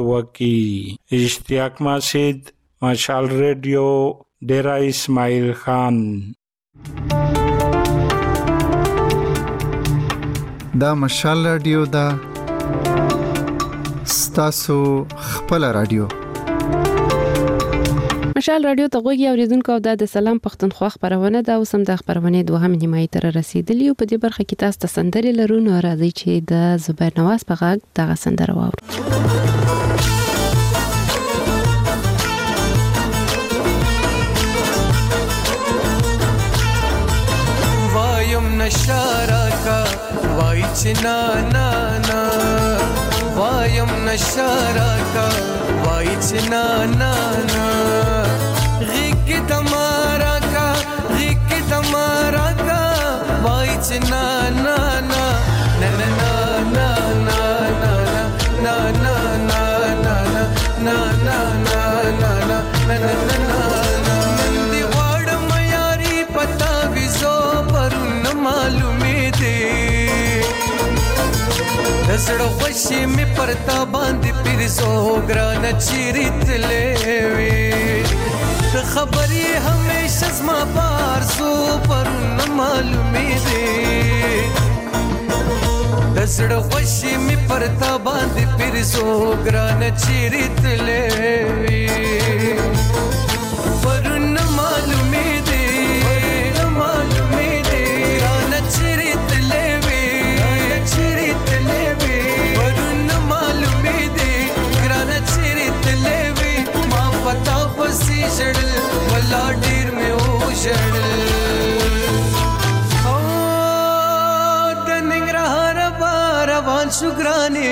وکړي. اشتیاق ماسید مشال ریډیو ډیرا اسماعیل خان. دا مشال ریډیو دا ستاسو خپل رادیو مشال رادیو ته غوږی اوریدونکو او د سلام پښتونخوا خبرونه دا اوس هم د خبرونه دوهم نیمه تر رسیدلی او په دې برخه کې تاسو ته سندري لرو نو راځي چې د زبیر نواز په غږ دغه سندره واورو. وایم نشارا کا وای چنا نا نا وایم نشارا کا وای چنا نا نا غیق تمہارا کا غیق تمہارا کا وای چنا نا نا نا نا نا نا نا نا نا نا نا نا نا نا نا نا نا دی وړ میاری پتا وزو پر نه معلومه دی دزړه خوشي می پرتا باندې پیرزو ګران چیرت لوي خبري همیشه زما بارزو پر نه معلومې دي دزړه خوشي می پرتا باندې پیرزو ګران چیرت لوي پر نه معلومې دي نه معلومې دي ګران چیرت لوي چیرت لوي پر نه معلومې دي ګران چیرت لوي ما پتا پسې جړل ولا ډیر مې او جړل او د ننګرهار روان شو ګراني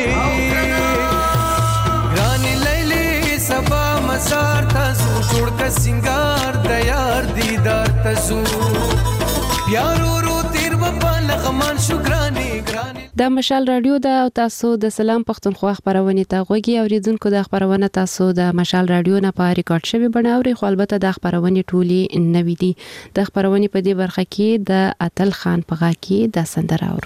ګراني لیلی سبا مزار تاسو جوړ کا سنگار د یار دیدار تاسو پیارو رو تیر په لغمان شو ګراني ګراني د مشال رادیو د تاسو د سلام پښتونخوا خبرونه ته غوږی اوریدونکو د خبرونه تاسو د مشال رادیو نه په ریکارډ شوی بڼاوري خو البته د خبرونه ټولي نوې دي د خبرونه په دې برخه کې د اتل خان پغا کې د سندره اورو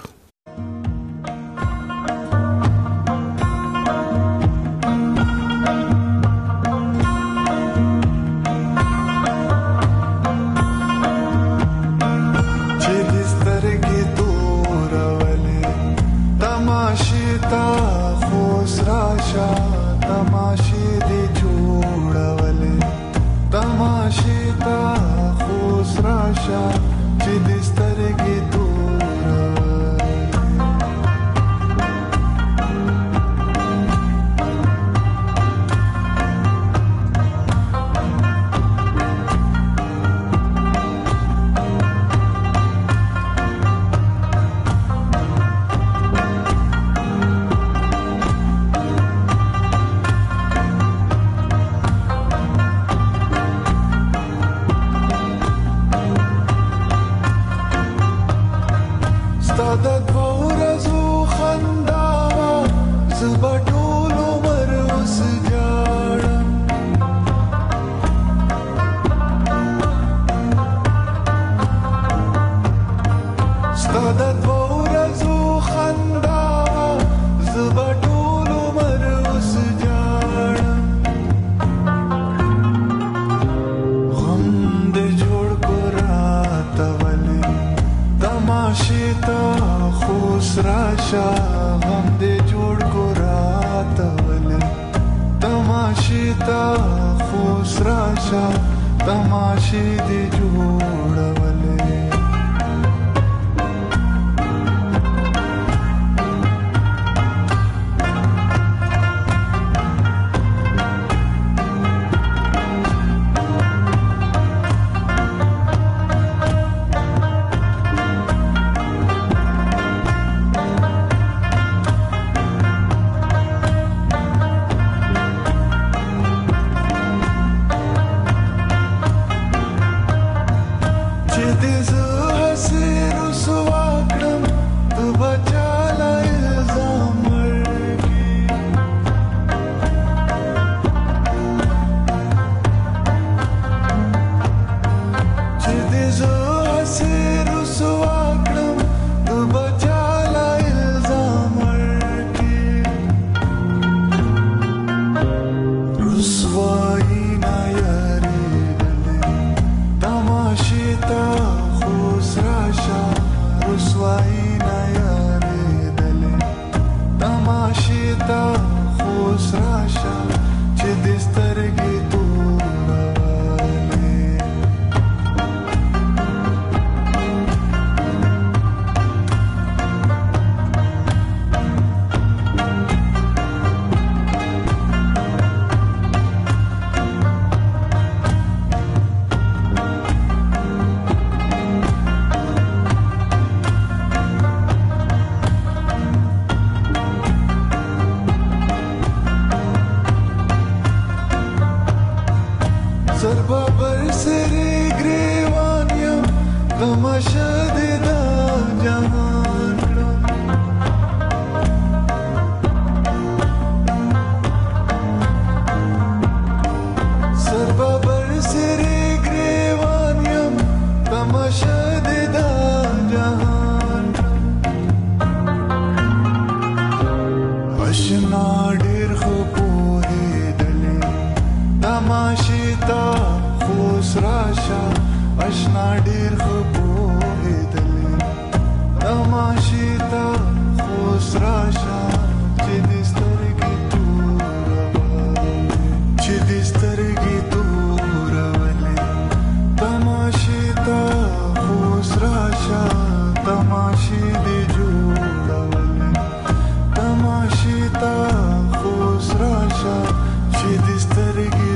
تا خوس راشه اشنا ډیر خو پوهېدلې تماشې ته خوس راشه چې دې سترګې تورولې چې دې سترګې تورولې تماشې ته خوس راشه تماشې دې جوړولې تماشې ته خوس راشه چې دې سترګې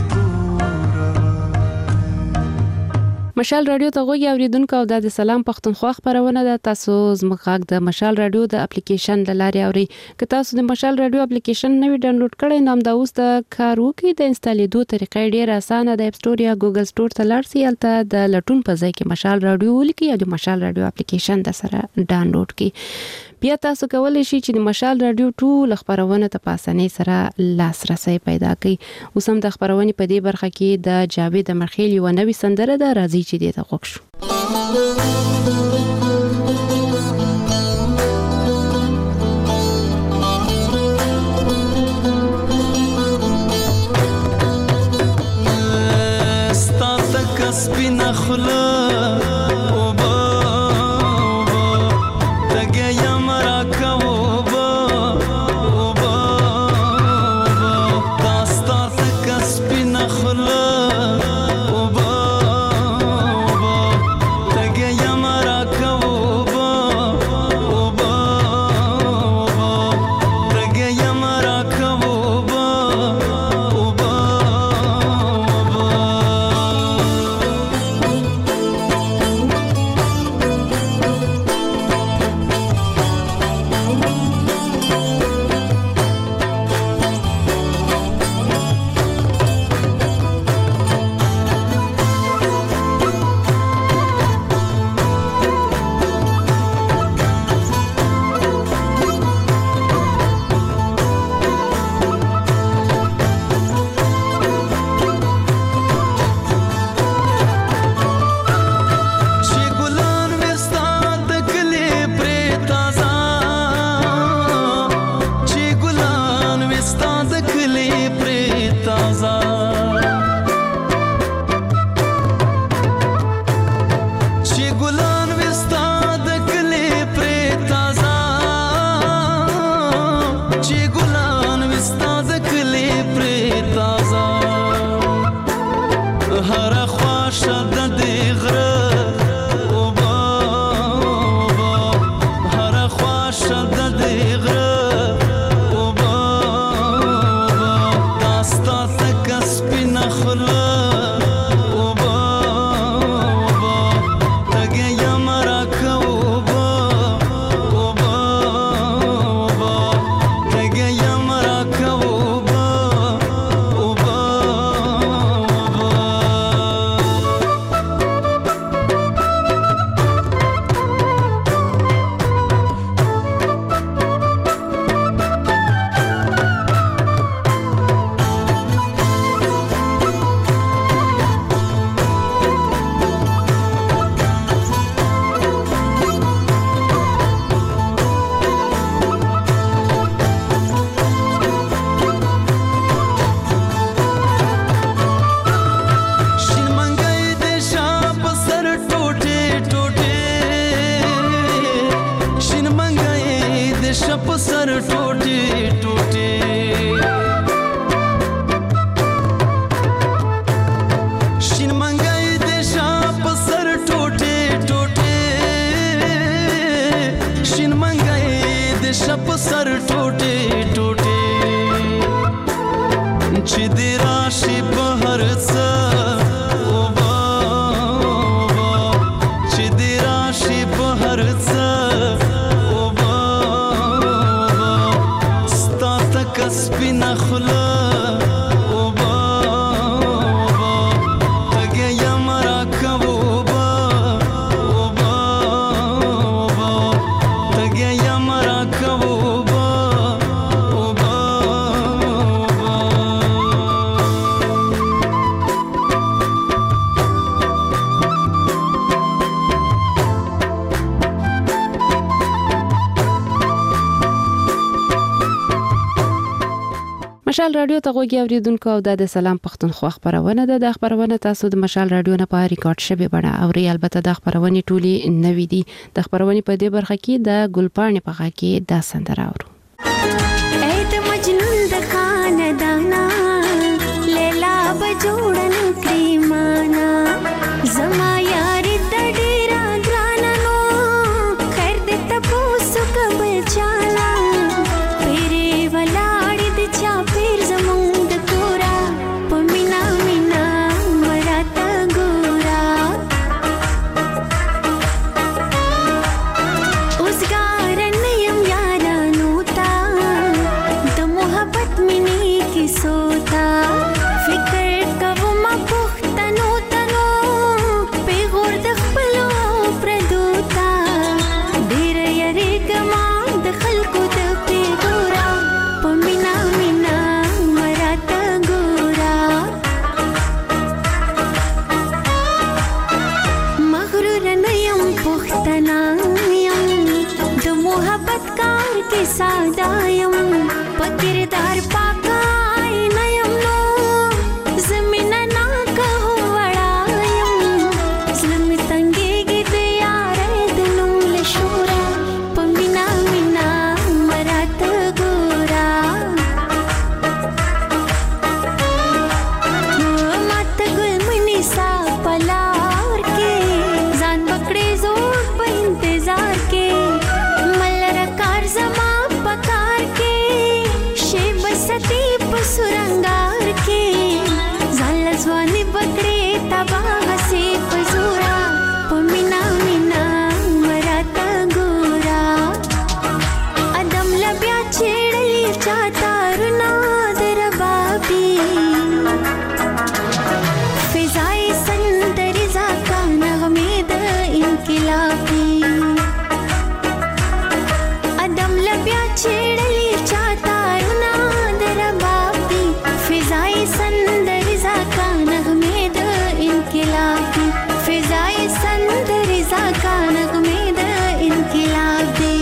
مشال رادیو ته غوږی اوریدونکو او د سلام پښتونخوا خبرونه ده. تاسو زموږ غږ د مشال رادیو د اپلیکیشن له لارې اوري. که تاسو د مشال رادیو اپلیکیشن نوی ډاونلوډ کړئ نو دا اوس د کارو کې د انسټالیدو طریقې ډیره اسانه ده. اپ سټور یا ګوګل سټور ته لاړ شئ، هلته د لټون په ځای کې مشال رادیو ولیکئ او د مشال رادیو اپلیکیشن د سره ډاونلوډ کړئ. بیا تاسو کولی شئ چې د مشال رادیو ټول خبرونه ته په اسانۍ سره لاسرسي پیدا کړئ. اوس هم د خبرونې په دې برخه کې د جاوید مرخیل یو نوې سندره ده، راځي چې دې ته غوږ شو. ستا تک سپینه خوله مشال رادیو ته غوږی اوریدونکو او د سلام پښتونخوا خبرونه ده. د خبرونه تاسو د مشال رادیو نه په ریکارډ شوی بڼه اوري. البته د خبرونه ټولي نوې دي. د خبرونه په دې برخه کې د ګلپاڼې په غا کې د سندره اورو. اې د مجنون د خاندانا لیلا بجوړن کریمانا زما یار د ډیرا ګرانانو خیر دې تاسو کبل چالا پیری ولاړ د چا پیر زمون د کورا پمینا مینا مراتا ګورا اوس ګارن یم یارانو تا د محبت منی کی سوتا فکر کوم پختنو تنو پیغور د خپلو پردوتا ډیر یری کما د خلکو د پیغورا پمینا مینا مراتا ګورا مغرور نیم پختنا یم د محبت کار کې ساده یم پکردار پاکای نیم نو زمین نا کهو وړا یم زلم تنګېږي د یارې د نوم له شوره پمینا مینا مراته ګوره ماته ګل منی سا پلار کې ځان پکړې زور په انتظار کې ملر کار زما پکار کې شی بستی په سرنګار کې ځان لزوانې پکړې تبا هسي په زورا پمینا مینا مراته ګورا ادم لبیا چېړلې چاته رنا در بابي فضای سندري زاکا نغمې د انقلابي ادم لبیا چېړلې چاته رنا در بابي فضای سندري زاکا نغمې د انقلابي فضای سندري زاکا نغمې د انقلابي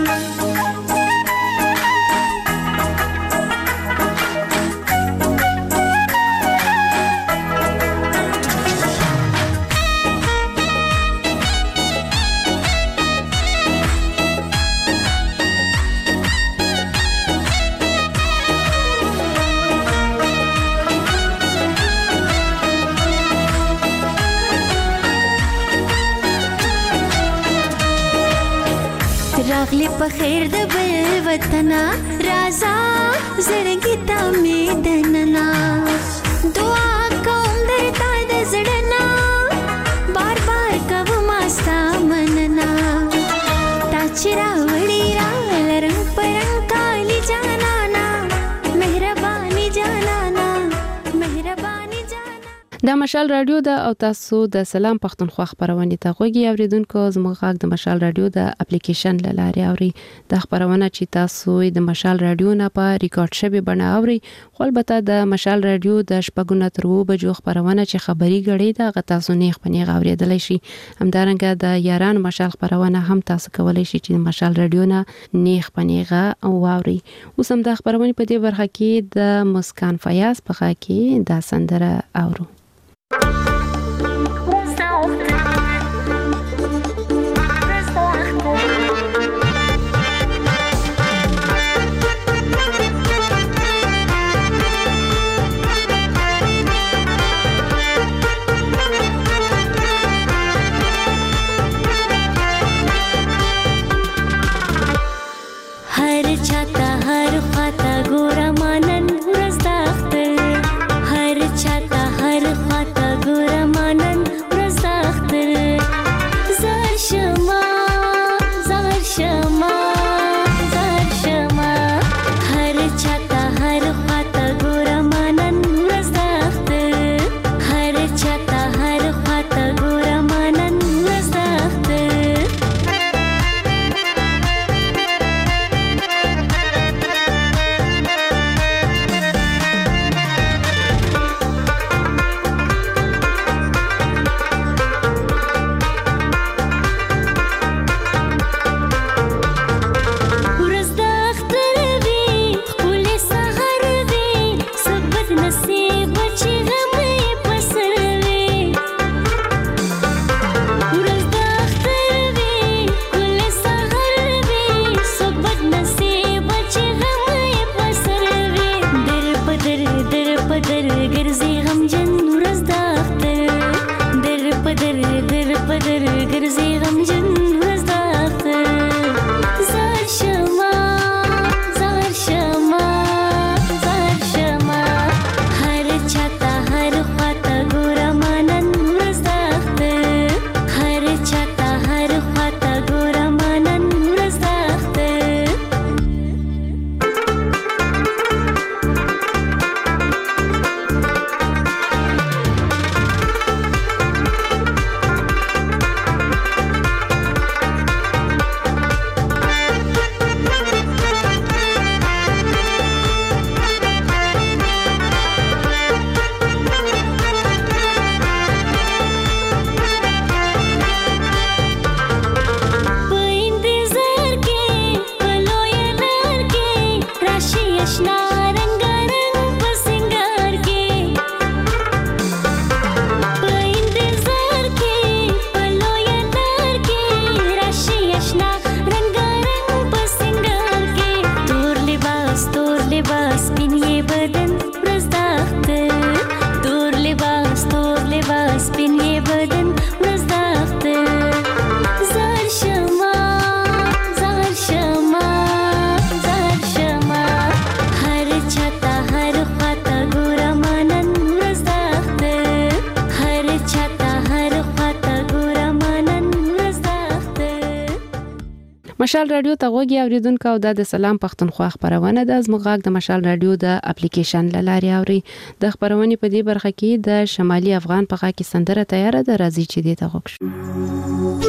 راغلی په خیر د بل وطنا رازا زړګی تا می دننا دعا کوم درته د زړنا بار بار کوم استا مننا تا چیرې وړي را لرم پرنګ کالی جانانا مهرباني جانانا مهرباني جانا. د مشال رادیو د او تاسو د سلام پښتونخوا خبرونه ته غوږی اوریدونکو زموږ غږ د مشال رادیو د اپلیکیشن لاره اوري. د خبرونه چې تاسو د مشال رادیو نه په ریکارډ شوی بڼه اوري خو البته د مشال رادیو د شپږونه تر اوه بجو خبرونه چې خبري غړي د غ تاسو نه خپنی غوړېدلی شي. همدارنګه د یاران مشال خبرونه هم تاسو کولای شي چې مشال رادیو نه نه خپنی غ او اوري. اوس هم د خبرونه په دې برخه کې د مسکان فیاض په خا کې د سندره اورو. हर छाता हर खाता गोरा मानन रस्ता अख्तर हर छाता हर مشال رادیو ته غوږی اوریدونکو او د سلام پښتونخوا خبرونه د ازمغاک د مشال رادیو د اپلیکیشن لاري اوري د خبرونه په دې برخه کې د شمالي افغان په خاکي سندره تیار ده راځي چې دې ته غوښ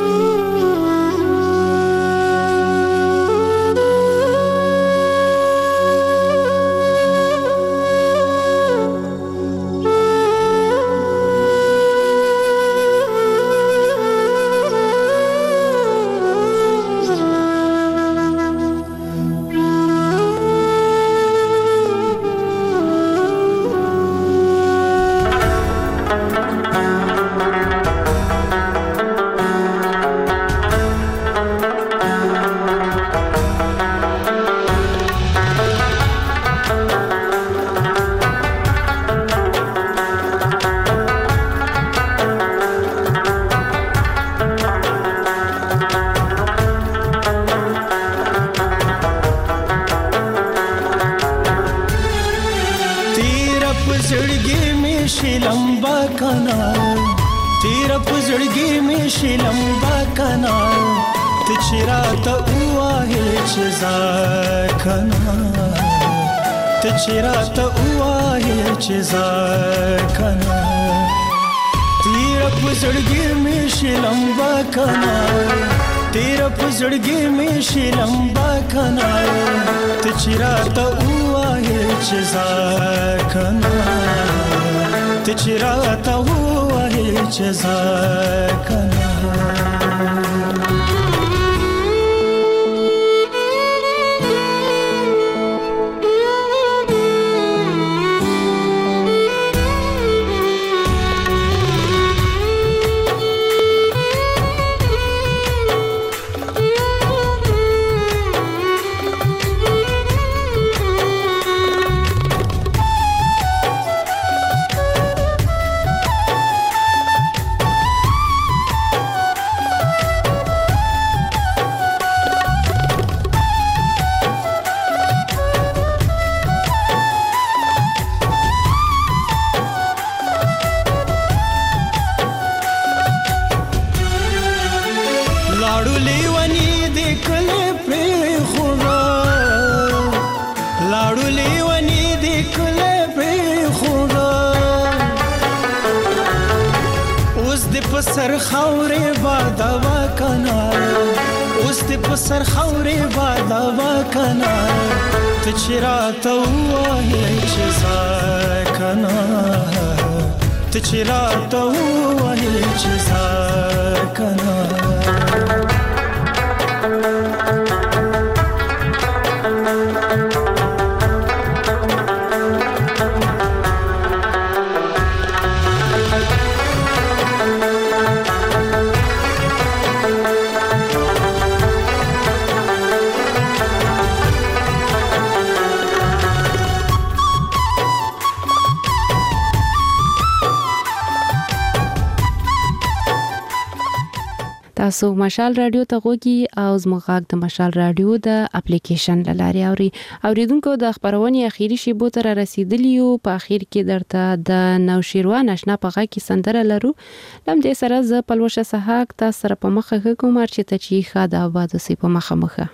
تاسو مشال رادیو ته غوږی او زموږ د مشال رادیو د اپلیکیشن لاري اوري اوریدونکو د خبرونه اخیری شی بو تر رسیدلیو په اخیر کې درته د نوشیروان آشنا په غا کې سندره لرو لم دې سره ز پلوشه سحاق تاسو سره په مخه کوم چې ته چی خاده آباد سي په مخه مخه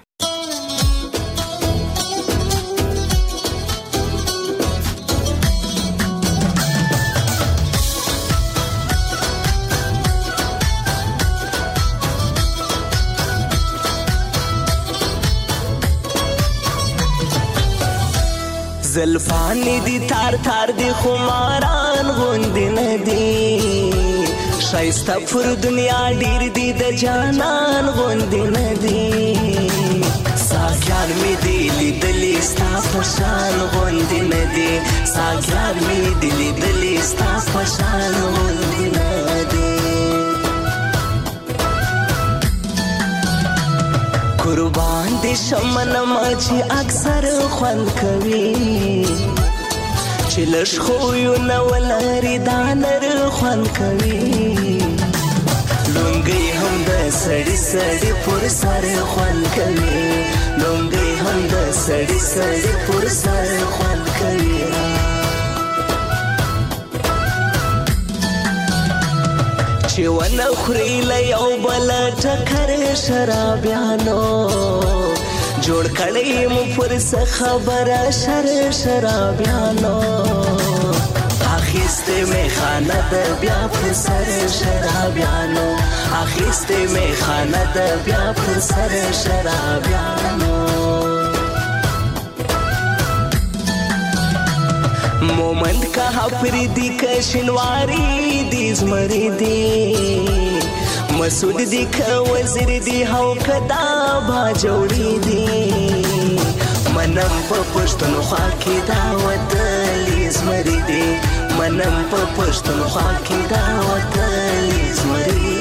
زلفانی دی تار تار دی خماران غوند ندی شایسته پر دنیا ډیر دی د جانان غوند ندی ساګیار می دی لیدلی ستا پشان غوند ندی ساګیار می دی لیدلی ستا پشان غوند ندی قربان دي شمن ماچی اکثر خوند کوي چلش خو یو نو لري دانر خوند کوي لونګي هم د سړی سړی پر سر خوند کوي لونګي هم د سړی سړی پر سر خوند کوي چې ونه خوري له یو بل ټکر شرابیانو جوړ کړی مو پر څه خبره شر شرابیانو اخیسته می خانه د بیا پر سر شرابیانو اخیسته می خانه د بیا پر سر شرابیانو مومند کا حفردی کا شنواری دی زمری دی مسعود دی کا وزیر دی هاو کدا با جوړی دی منم په پښتونخوا کې دا وطن زمری دی منم په پښتونخوا کې دا وطن زمری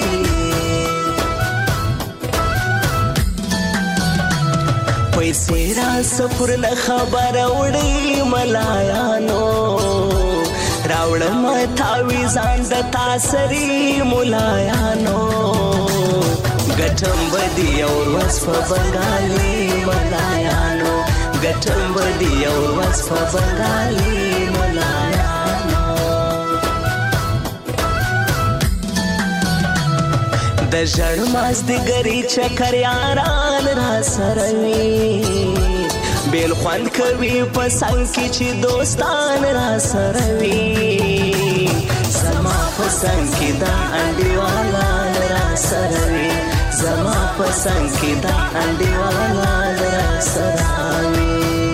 پیسې را سفر نه خبر وړي ملایانو راوړم تاوی ځان د تاسري ملایانو ګټم بدی اور وس په بنگالي ملایانو ګټم بدی اور وس په بنگالي ملایانو د ژړماز د ګری چکر یاران را سروي بیل خوان کوي په څنګ کې چې دوستان را سروي زما په څنګ کې دا انډیوالا را سروي زما په څنګ کې دا انډیوالا را سروي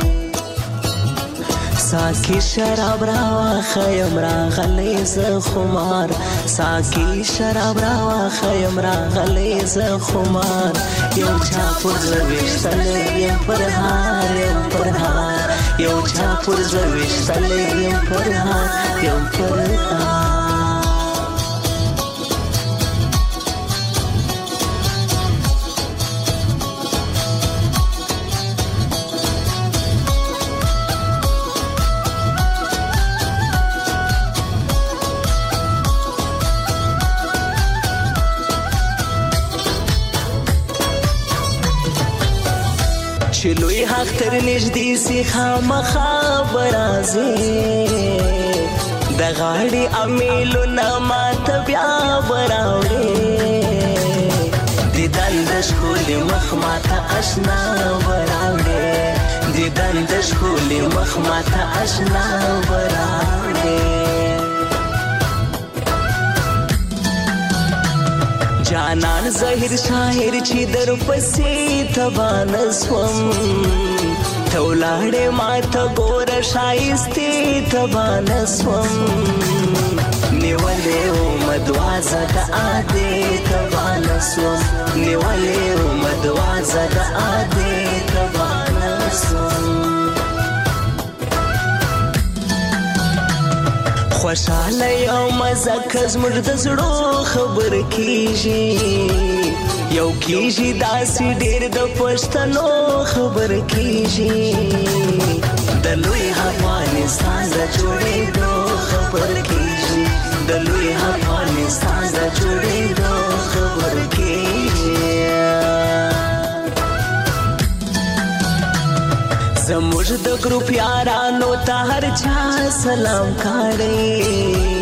ساکی شراب راوا خیم راغلی ز خمار ساکی شراب راوا خیم راغلی ز خمار یو چا پر زویشتل یم پر هار یم پر هار یو چا پر زویشتل یم پر هار یم پر هار چلوی حق تر نږدې سي خامخا برازي د غاړې امیلونه ماته بیا براوړې د دند ښکلې مخ ماته اشنا براوړې د دند ښکلې مخ ماته اشنا براوړې جانان ظاهر شاعر چې در پسې تبان سوم تولاړې ماته ګور شایستې تبان سوم نیولې او مدوازه د اده تبان سوم نیولې او مدوازه د اده تبان سوم خوشاله یو مزه کز موږ د زړو خبر کیږي یو کیږي داسې ډېر د پښتنو خبر کیږي د لوی افغانستان د جوړېدو خبر کیږي د لوی افغانستان د جوړېدو خبر کیږي زموږ د ګروپ یارانو ته هر چا سلام کړی